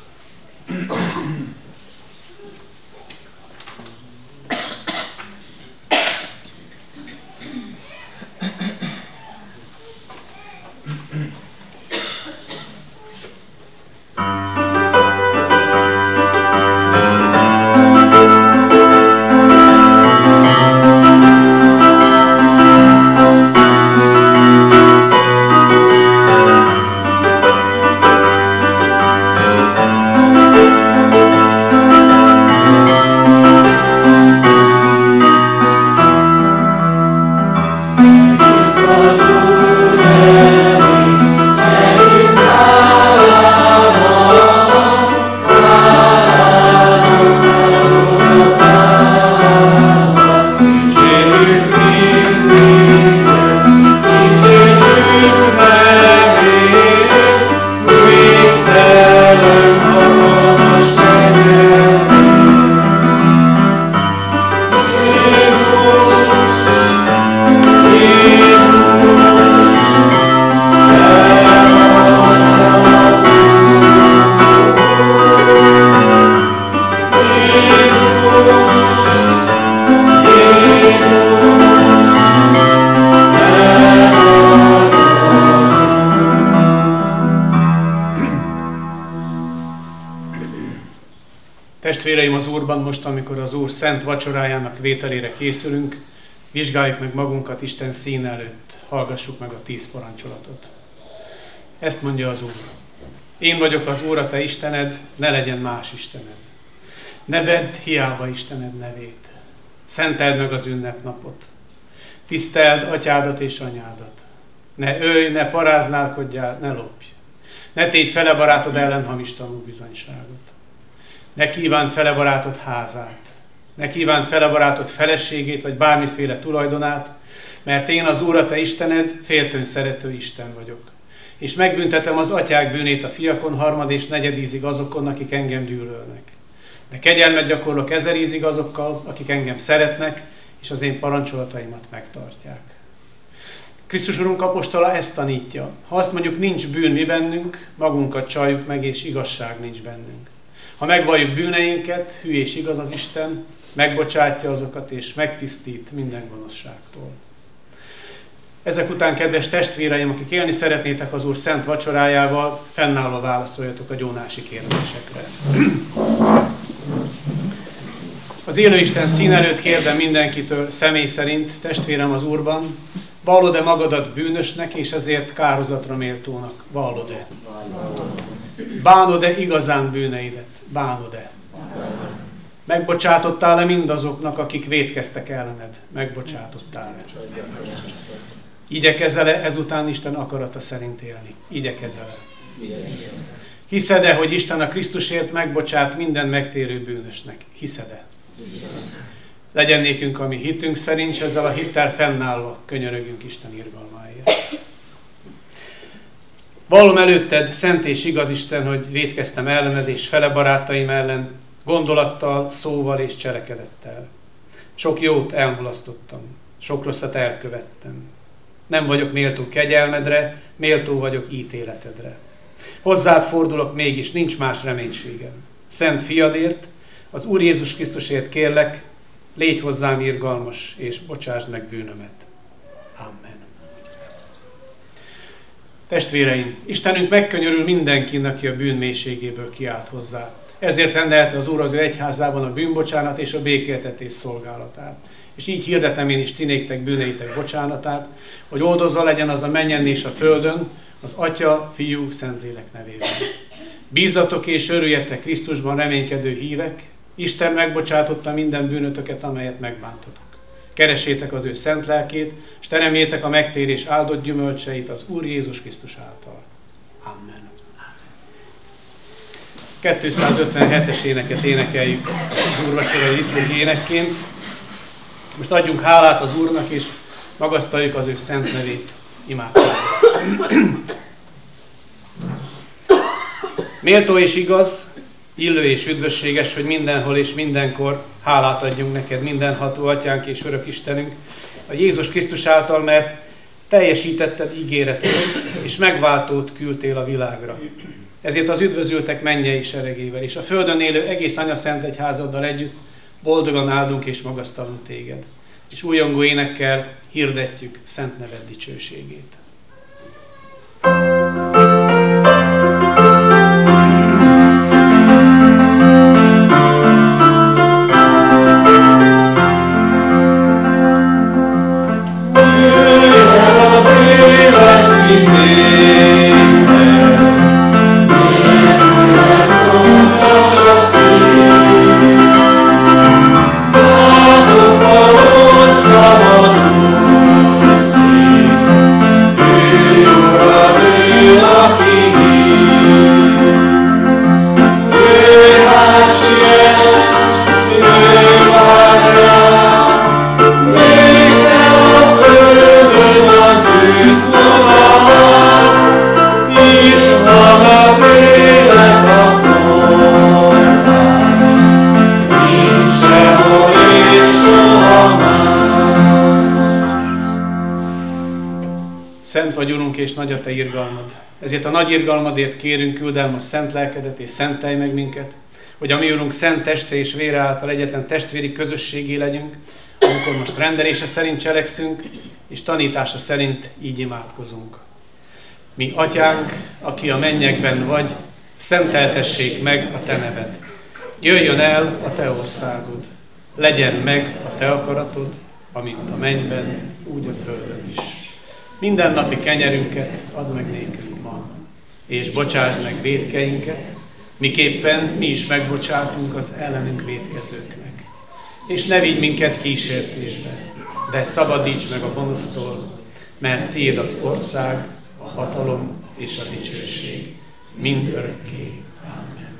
Testvéreim az Úrban, most, amikor az Úr szent vacsorájának vételére készülünk, vizsgáljuk meg magunkat Isten színe előtt, hallgassuk meg a tíz parancsolatot. Ezt mondja az Úr. Én vagyok az Úr, a te Istened, ne legyen más istened. Ne vedd hiába Istened nevét. Szenteld meg az ünnepnapot. Tiszteld atyádat és anyádat. Ne ölj, ne paráználkodjál, ne lopj. Ne tégy fele barátod ellen hamis tanúbizonyságot. Ne kívánd fele barátod házát. Ne kívánd fele barátod feleségét, vagy bármiféle tulajdonát, mert én az Úr, a te Istened, féltőn szerető Isten vagyok. És megbüntetem az atyák bűnét a fiakon harmad és negyedízig azokon, akik engem gyűlölnek. De kegyelmet gyakorlok ezerízig azokkal, akik engem szeretnek, és az én parancsolataimat megtartják. Krisztus Urunk apostola ezt tanítja. Ha azt mondjuk, nincs bűn mi bennünk, magunkat csaljuk meg, és igazság nincs bennünk. Ha megvalljuk bűneinket, hű és igaz az Isten, megbocsátja azokat, és megtisztít minden gonoszságtól. Ezek után, kedves testvéreim, akik élni szeretnétek az Úr szent vacsorájával, fennállva válaszoljatok a gyónási kérdésekre. Az élő Isten szín előtt kérdem mindenkitől személy szerint, testvérem az Úrban, vallod-e magadat bűnösnek, és ezért kározatra méltónak? Vallod-e? Bánod-e igazán bűneidet? Bánod-e? Megbocsátottál-e mindazoknak, akik vétkeztek ellened? Megbocsátottál-e? Igyekezel-e ezután Isten akarata szerint élni? Igyekezel-e? Hiszed-e, hogy Isten a Krisztusért megbocsát minden megtérő bűnösnek? Hiszed-e? Legyen nékünk a mi hitünk szerint, és ezzel a hittel fennállva könyörögjünk Isten irgalmáért. Vallom előtted, szent és igaz Isten, hogy vétkeztem ellened és fele barátaim ellen, gondolattal, szóval és cselekedettel. Sok jót elmulasztottam, sok rosszat elkövettem. Nem vagyok méltó kegyelmedre, méltó vagyok ítéletedre. Hozzád fordulok mégis, nincs más reménységem. Szent fiadért, az Úr Jézus Krisztusért kérlek, légy hozzám irgalmas, és bocsásd meg bűnömet. Amen. Testvéreim, Istenünk megkönyörül mindenkinek, aki a bűn mélységéből kiált hozzá. Ezért rendelte az Úr az ő egyházában a bűnbocsánat és a békéltetés szolgálatát. És így hirdetem én is ti néktek bűneitek bocsánatát, hogy oldozva legyen az a mennyen és a földön, az Atya, Fiú, Szentlélek nevében. Bízzatok és örüljetek Krisztusban, reménykedő hívek, Isten megbocsátotta minden bűnötöket, amelyet megbántotok. Keressétek az ő szent lelkét, és teremjétek a megtérés áldott gyümölcseit az Úr Jézus Krisztus által. Amen. kétszázötvenhetes éneket énekeljük az úrvacsorai liturgiai énekként. Most adjunk hálát az Úrnak, és magasztaljuk az ő szent nevét imádságban. Méltó és igaz, illő és üdvösséges, hogy mindenhol és mindenkor hálát adjunk neked, mindenható Atyánk és Örök Istenünk, a Jézus Krisztus által, mert teljesítetted ígéretedet, és megváltót küldtél a világra. ezért az üdvözültek mennyei seregével, és a földön élő egész Anya Szent Egyházaddal együtt boldogan áldunk és magasztalunk téged, és újongó énekkel hirdetjük szent neved dicsőségét. Szent vagy, Urunk, és nagy a Te irgalmad. Ezért a nagy irgalmadért kérünk, küld el most szent lelkedet, és szentelj meg minket, hogy a mi Urunk szent teste és vére által egyetlen testvéri közösségé legyünk, amikor most rendelése szerint cselekszünk, és tanítása szerint így imádkozunk. Mi Atyánk, aki a mennyekben vagy, szenteltessék meg a Te neved. Jöjjön el a Te országod. Legyen meg a Te akaratod, amint a mennyben, úgy a földön is. Minden napi kenyerünket add meg nékünk ma, és bocsásd meg vétkeinket, miképpen mi is megbocsátunk az ellenünk vétkezőknek. És ne vigy minket kísértésbe, de szabadíts meg a gonosztól, mert Tiéd az ország, a hatalom és a dicsőség, mind örökké. Amen.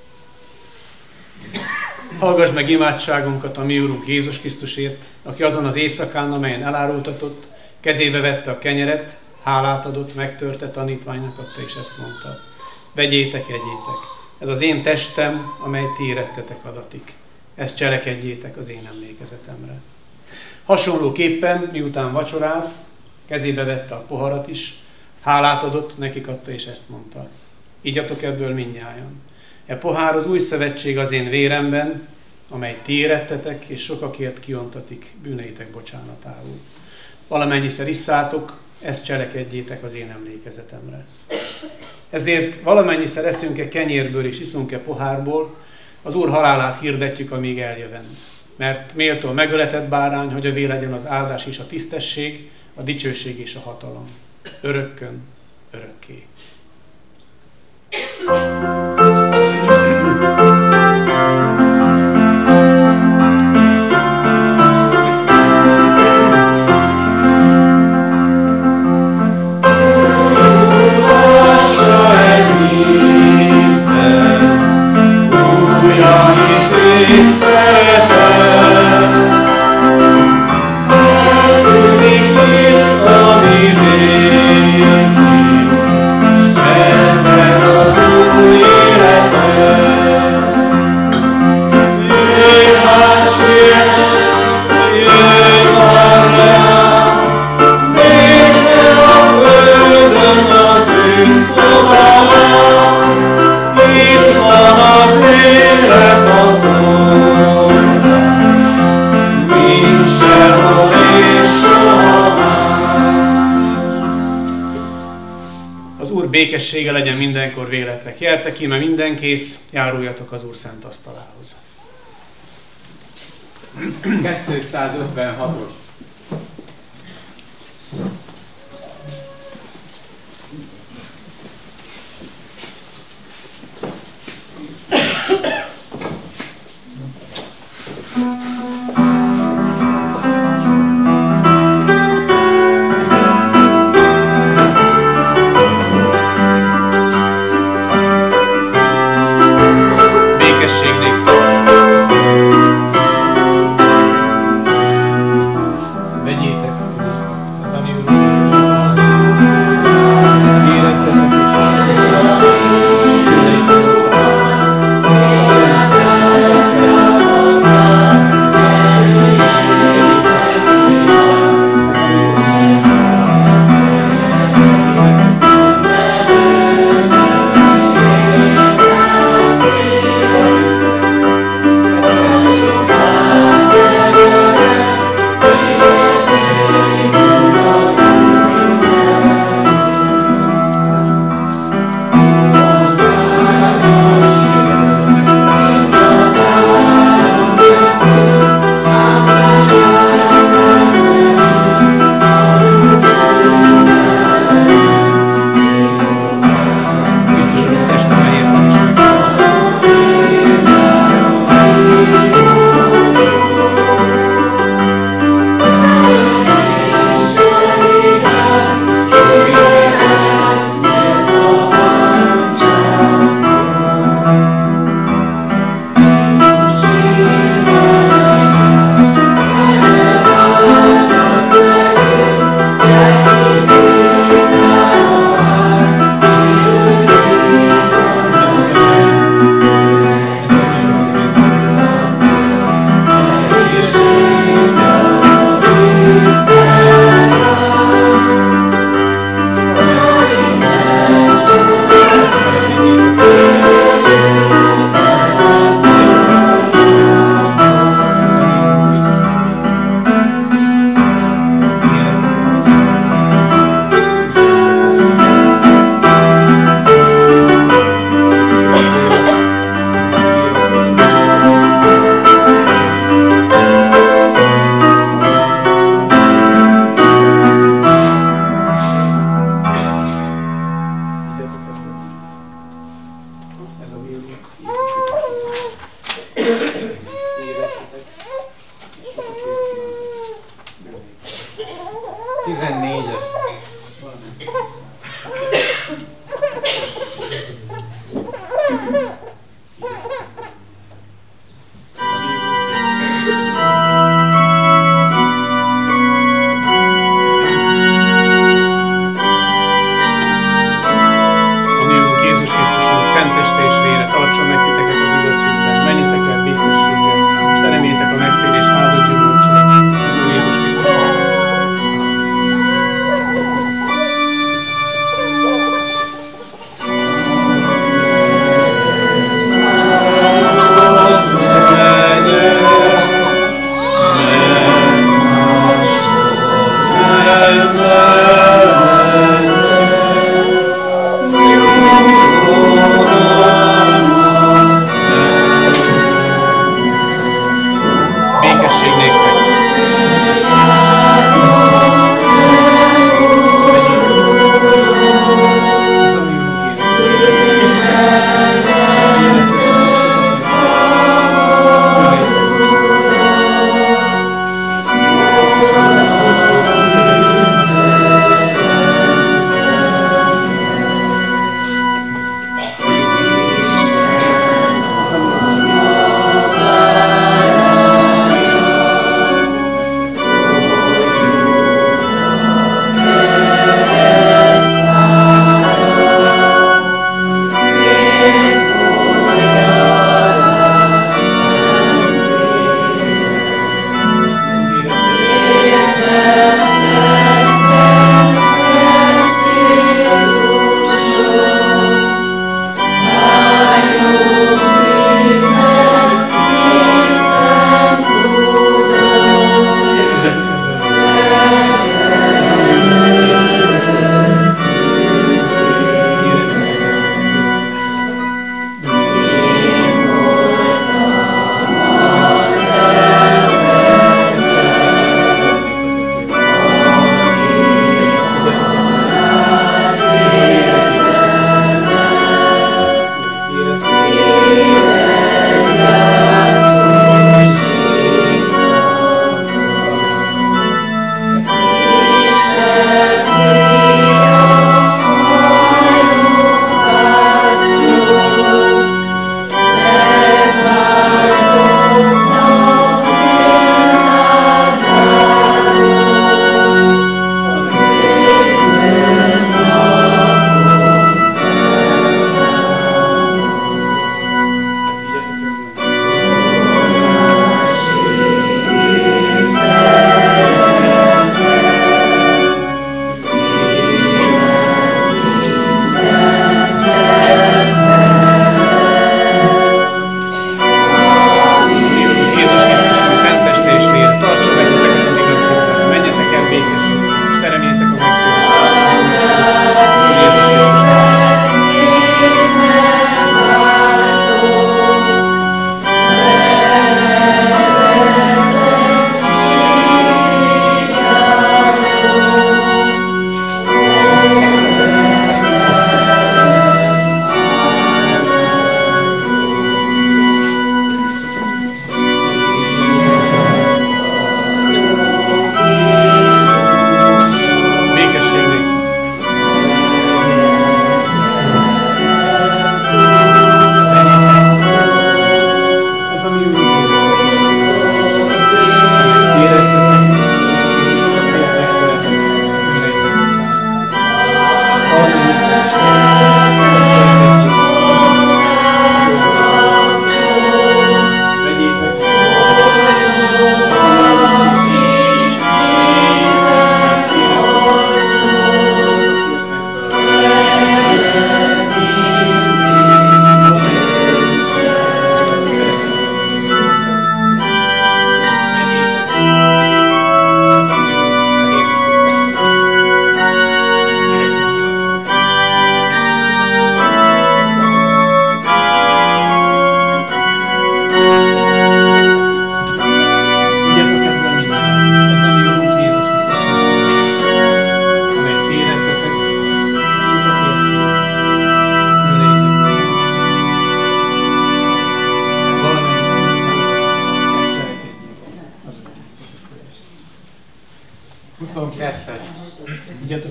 Hallgass meg imádságunkat a mi Urunk Jézus Krisztusért, aki azon az éjszakán, amelyen elárultatott, kezébe vette a kenyeret, hálát adott, megtörte, tanítványnak adta, és ezt mondta: vegyétek, egyétek, ez az én testem, amely ti érettetek adatik. Ezt cselekedjétek az én emlékezetemre. Hasonlóképpen, miután vacsorált, kezébe vette a poharat is, hálát adott, nekik adta, és ezt mondta: igyatok ebből mindnyájan. E pohár az új szövetség az én véremben, amely ti érettetek, és sokakért kiontatik bűneitek bocsánatául. Valamennyiszer isszátok, ezt cselekedjétek az én emlékezetemre. Ezért valamennyiszer eszünk-e kenyérből és iszunk-e pohárból, az Úr halálát hirdetjük, amíg eljövend. Mert méltó megöletett bárány, hogy övé legyen az áldás és a tisztesség, a dicsőség és a hatalom. Örökkön, örökké. Békessége legyen mindenkor véletek. Jertek ki, mert minden kész, járuljatok az Úr szent asztalához. kétszázötvenhatos. Vegyétek, az ami Úr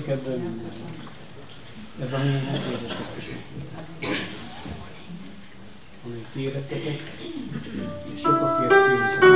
ebből minden. Ez a mi Jézus Krisztus. Amit ti érettetek, és sokak érettek.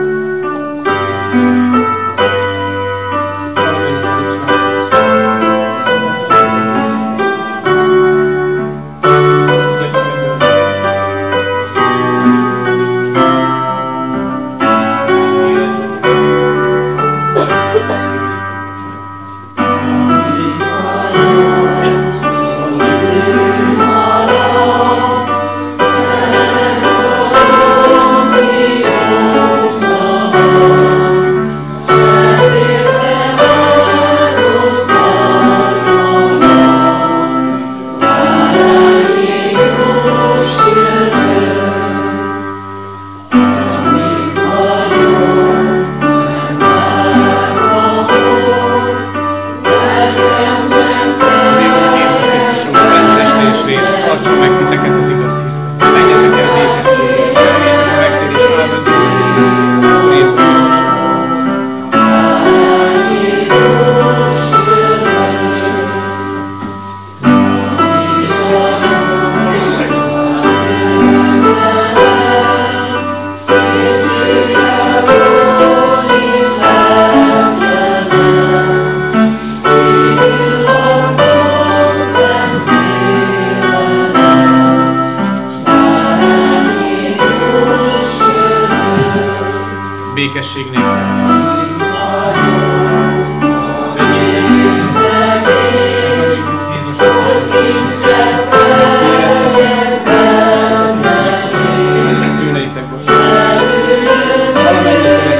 Békesség néktek! Bűneitek bocsánat! Valamelyik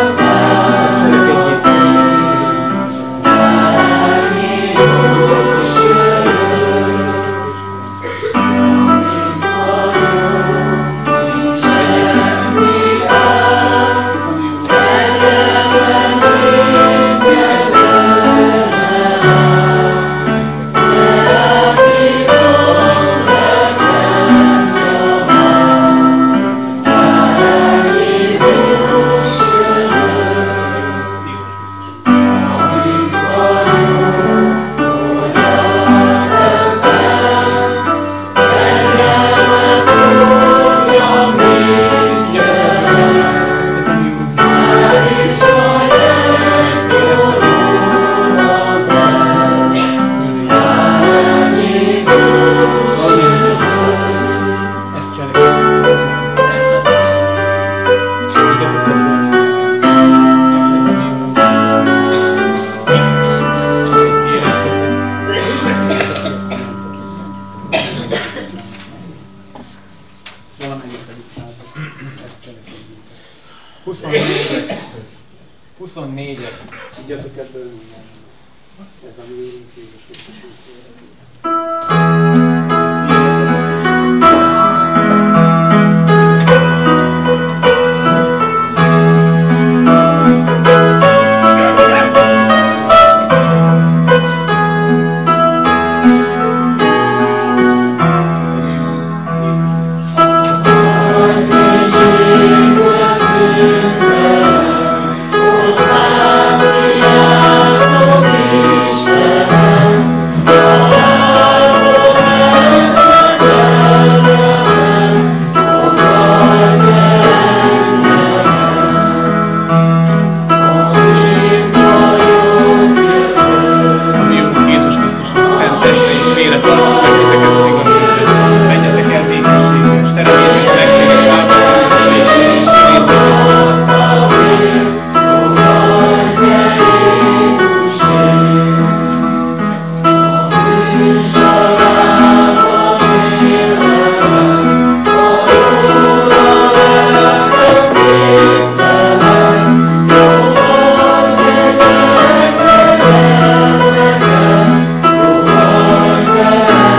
huszonnégyes. Tudjátok ebből minden. Ez a mi Úrunk Jézus Krisztus. Yeah.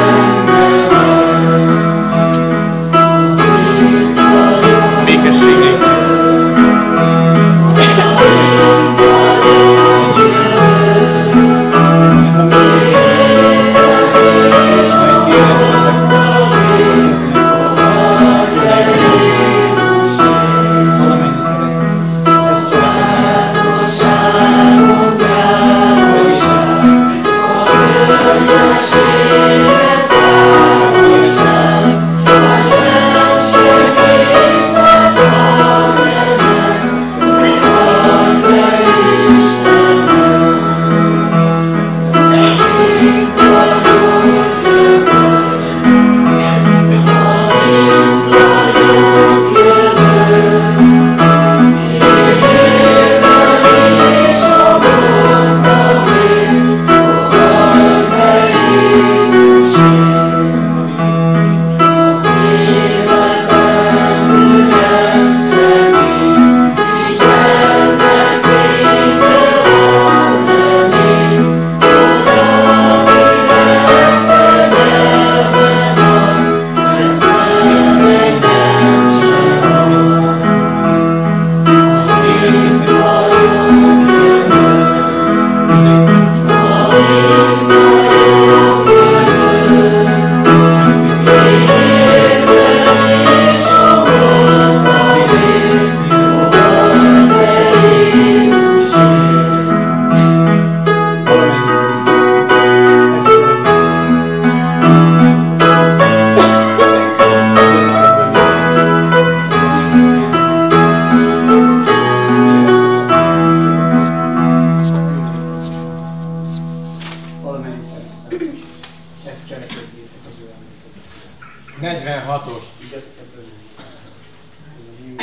tisztán. Ezt cselekedjétek az ő emlékezetére. negyvenhatos. Igyatok ebből nem. Ez a mi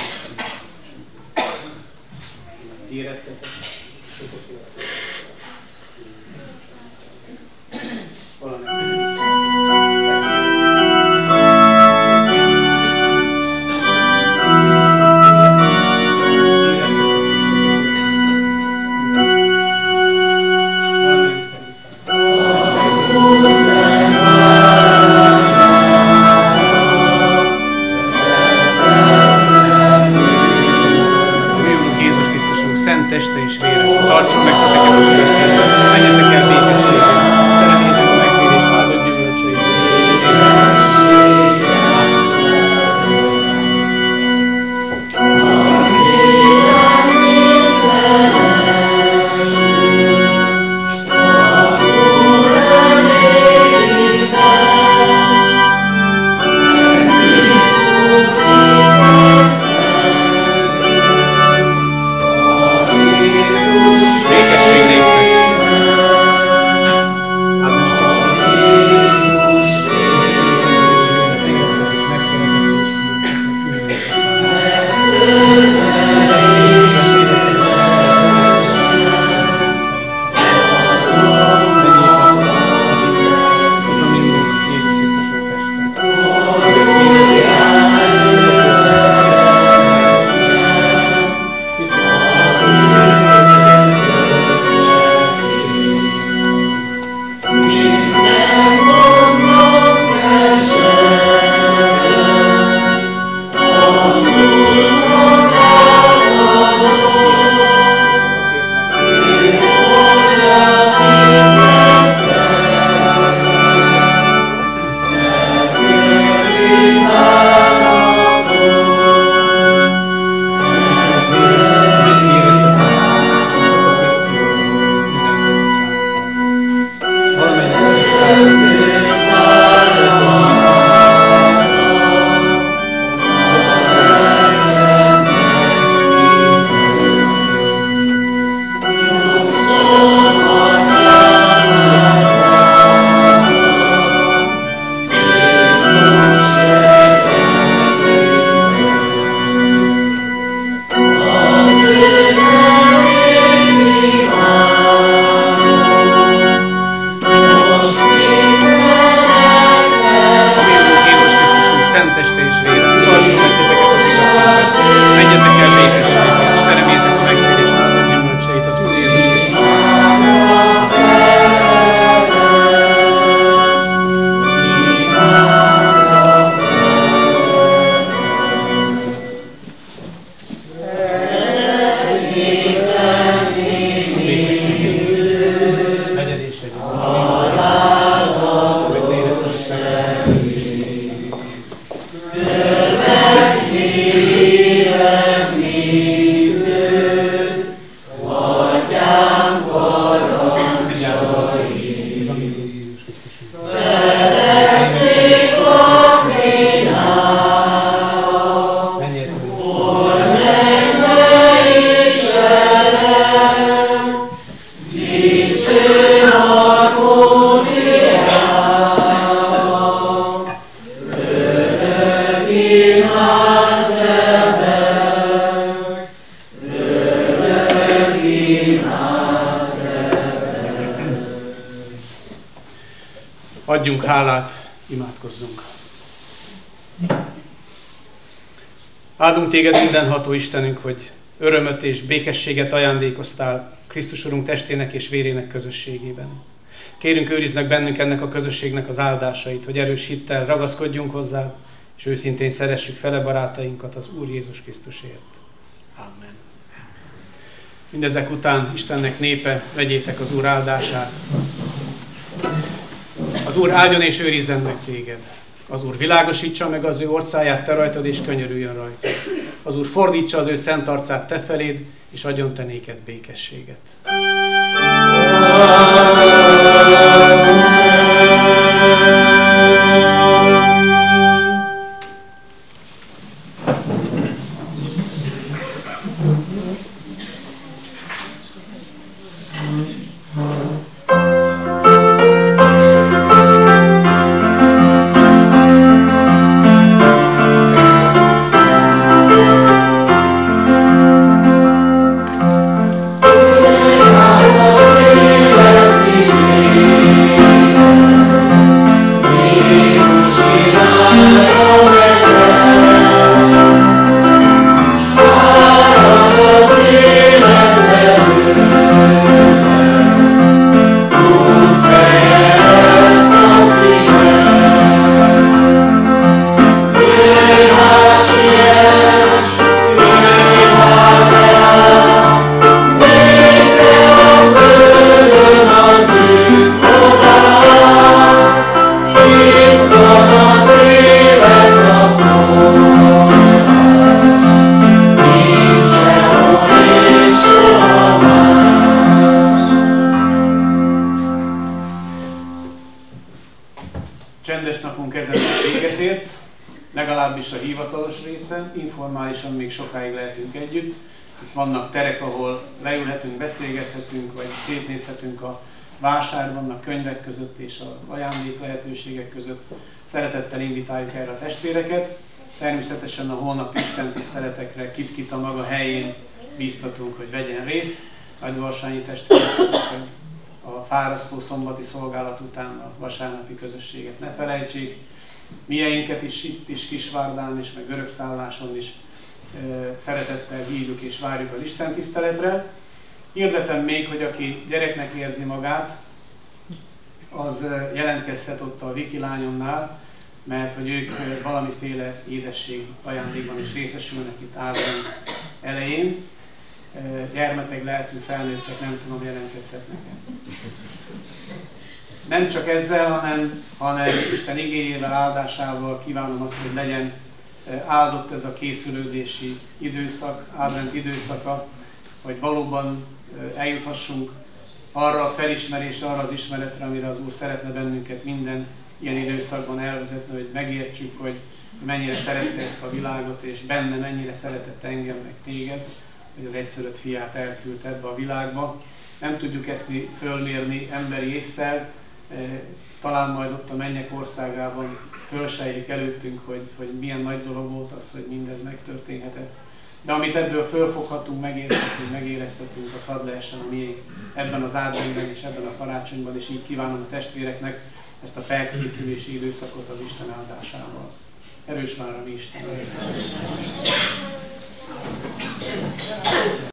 ti érettetek, sokok életek. Valamelyik vissza. Teste és vére, tartson meg titeket az ő szívben, menjetek el békességgel, és teremjétek a megtérés áldott gyümölcseit. Adjunk hálát, imádkozzunk. Áldunk téged, mindenható Istenünk, hogy örömöt és békességet ajándékoztál Krisztus Urunk testének és vérének közösségében. Kérünk, őrizd meg bennünk ennek a közösségnek az áldásait, hogy erős hittel ragaszkodjunk hozzá, és őszintén szeressük fele barátainkat az Úr Jézus Krisztusért. Amen. Mindezek után, Istennek népe, vegyétek az Úr áldását. Az Úr áldjon és őrizzen meg téged. Az Úr világosítsa meg az ő orcáját te rajtad, és könyörüljön rajta. Az Úr fordítsa az ő szent arcát te feléd, és adjon te néked békességet. csendes napunk ezen véget ért, legalábbis a hivatalos részen, informálisan még sokáig lehetünk együtt, hisz vannak terek, ahol leülhetünk, beszélgethetünk, vagy szétnézhetünk a vásárban, a könyvek között és a ajándék lehetőségek között. Szeretettel invitáljuk erre a testvéreket. Természetesen a holnapi istentiszteletekre kit-kit a maga helyén bíztatunk, hogy vegyen részt. Nagyvarsányi testvérek, a fárasztó szombati szolgálat után a vasárnapi közösséget ne felejtsék. Mieinket is itt is Kisvárdán és meg Görögszálláson is szeretettel hívjuk és várjuk az istentiszteletre. Hirdetem még, hogy aki gyereknek érzi magát, az jelentkezhet ott a Viki lányomnál, mert hogy ők valamiféle édesség ajándékban is részesülnek itt áldozat elején. Gyermekek, lehetünk felnőttek, nem tudom, jelentkezhetnek. Nem csak ezzel, hanem, hanem Isten igéjével, áldásával kívánom azt, hogy legyen áldott ez a készülődési időszak, advent időszaka, hogy valóban eljuthassunk arra a felismerésre, arra az ismeretre, amire az Úr szeretne bennünket minden ilyen időszakban elvezetni, hogy megértsük, hogy mennyire szerette ezt a világot, és benne mennyire szeretett engem, meg téged, hogy az egyszülött fiát elküldte ebbe a világba. Nem tudjuk ezt mi fölmérni emberi ésszel, talán majd ott a mennyek országában fölsejlik előttünk, hogy, hogy milyen nagy dolog volt az, hogy mindez megtörténhetett. De amit ebből fölfoghatunk, megérthetünk, megérezhetünk, az hadd lehessen a miénk ebben az adventben és ebben a karácsonyban, és így kívánom a testvéreknek ezt a felkészülési időszakot az Isten áldásával. Erős már a mi Isten!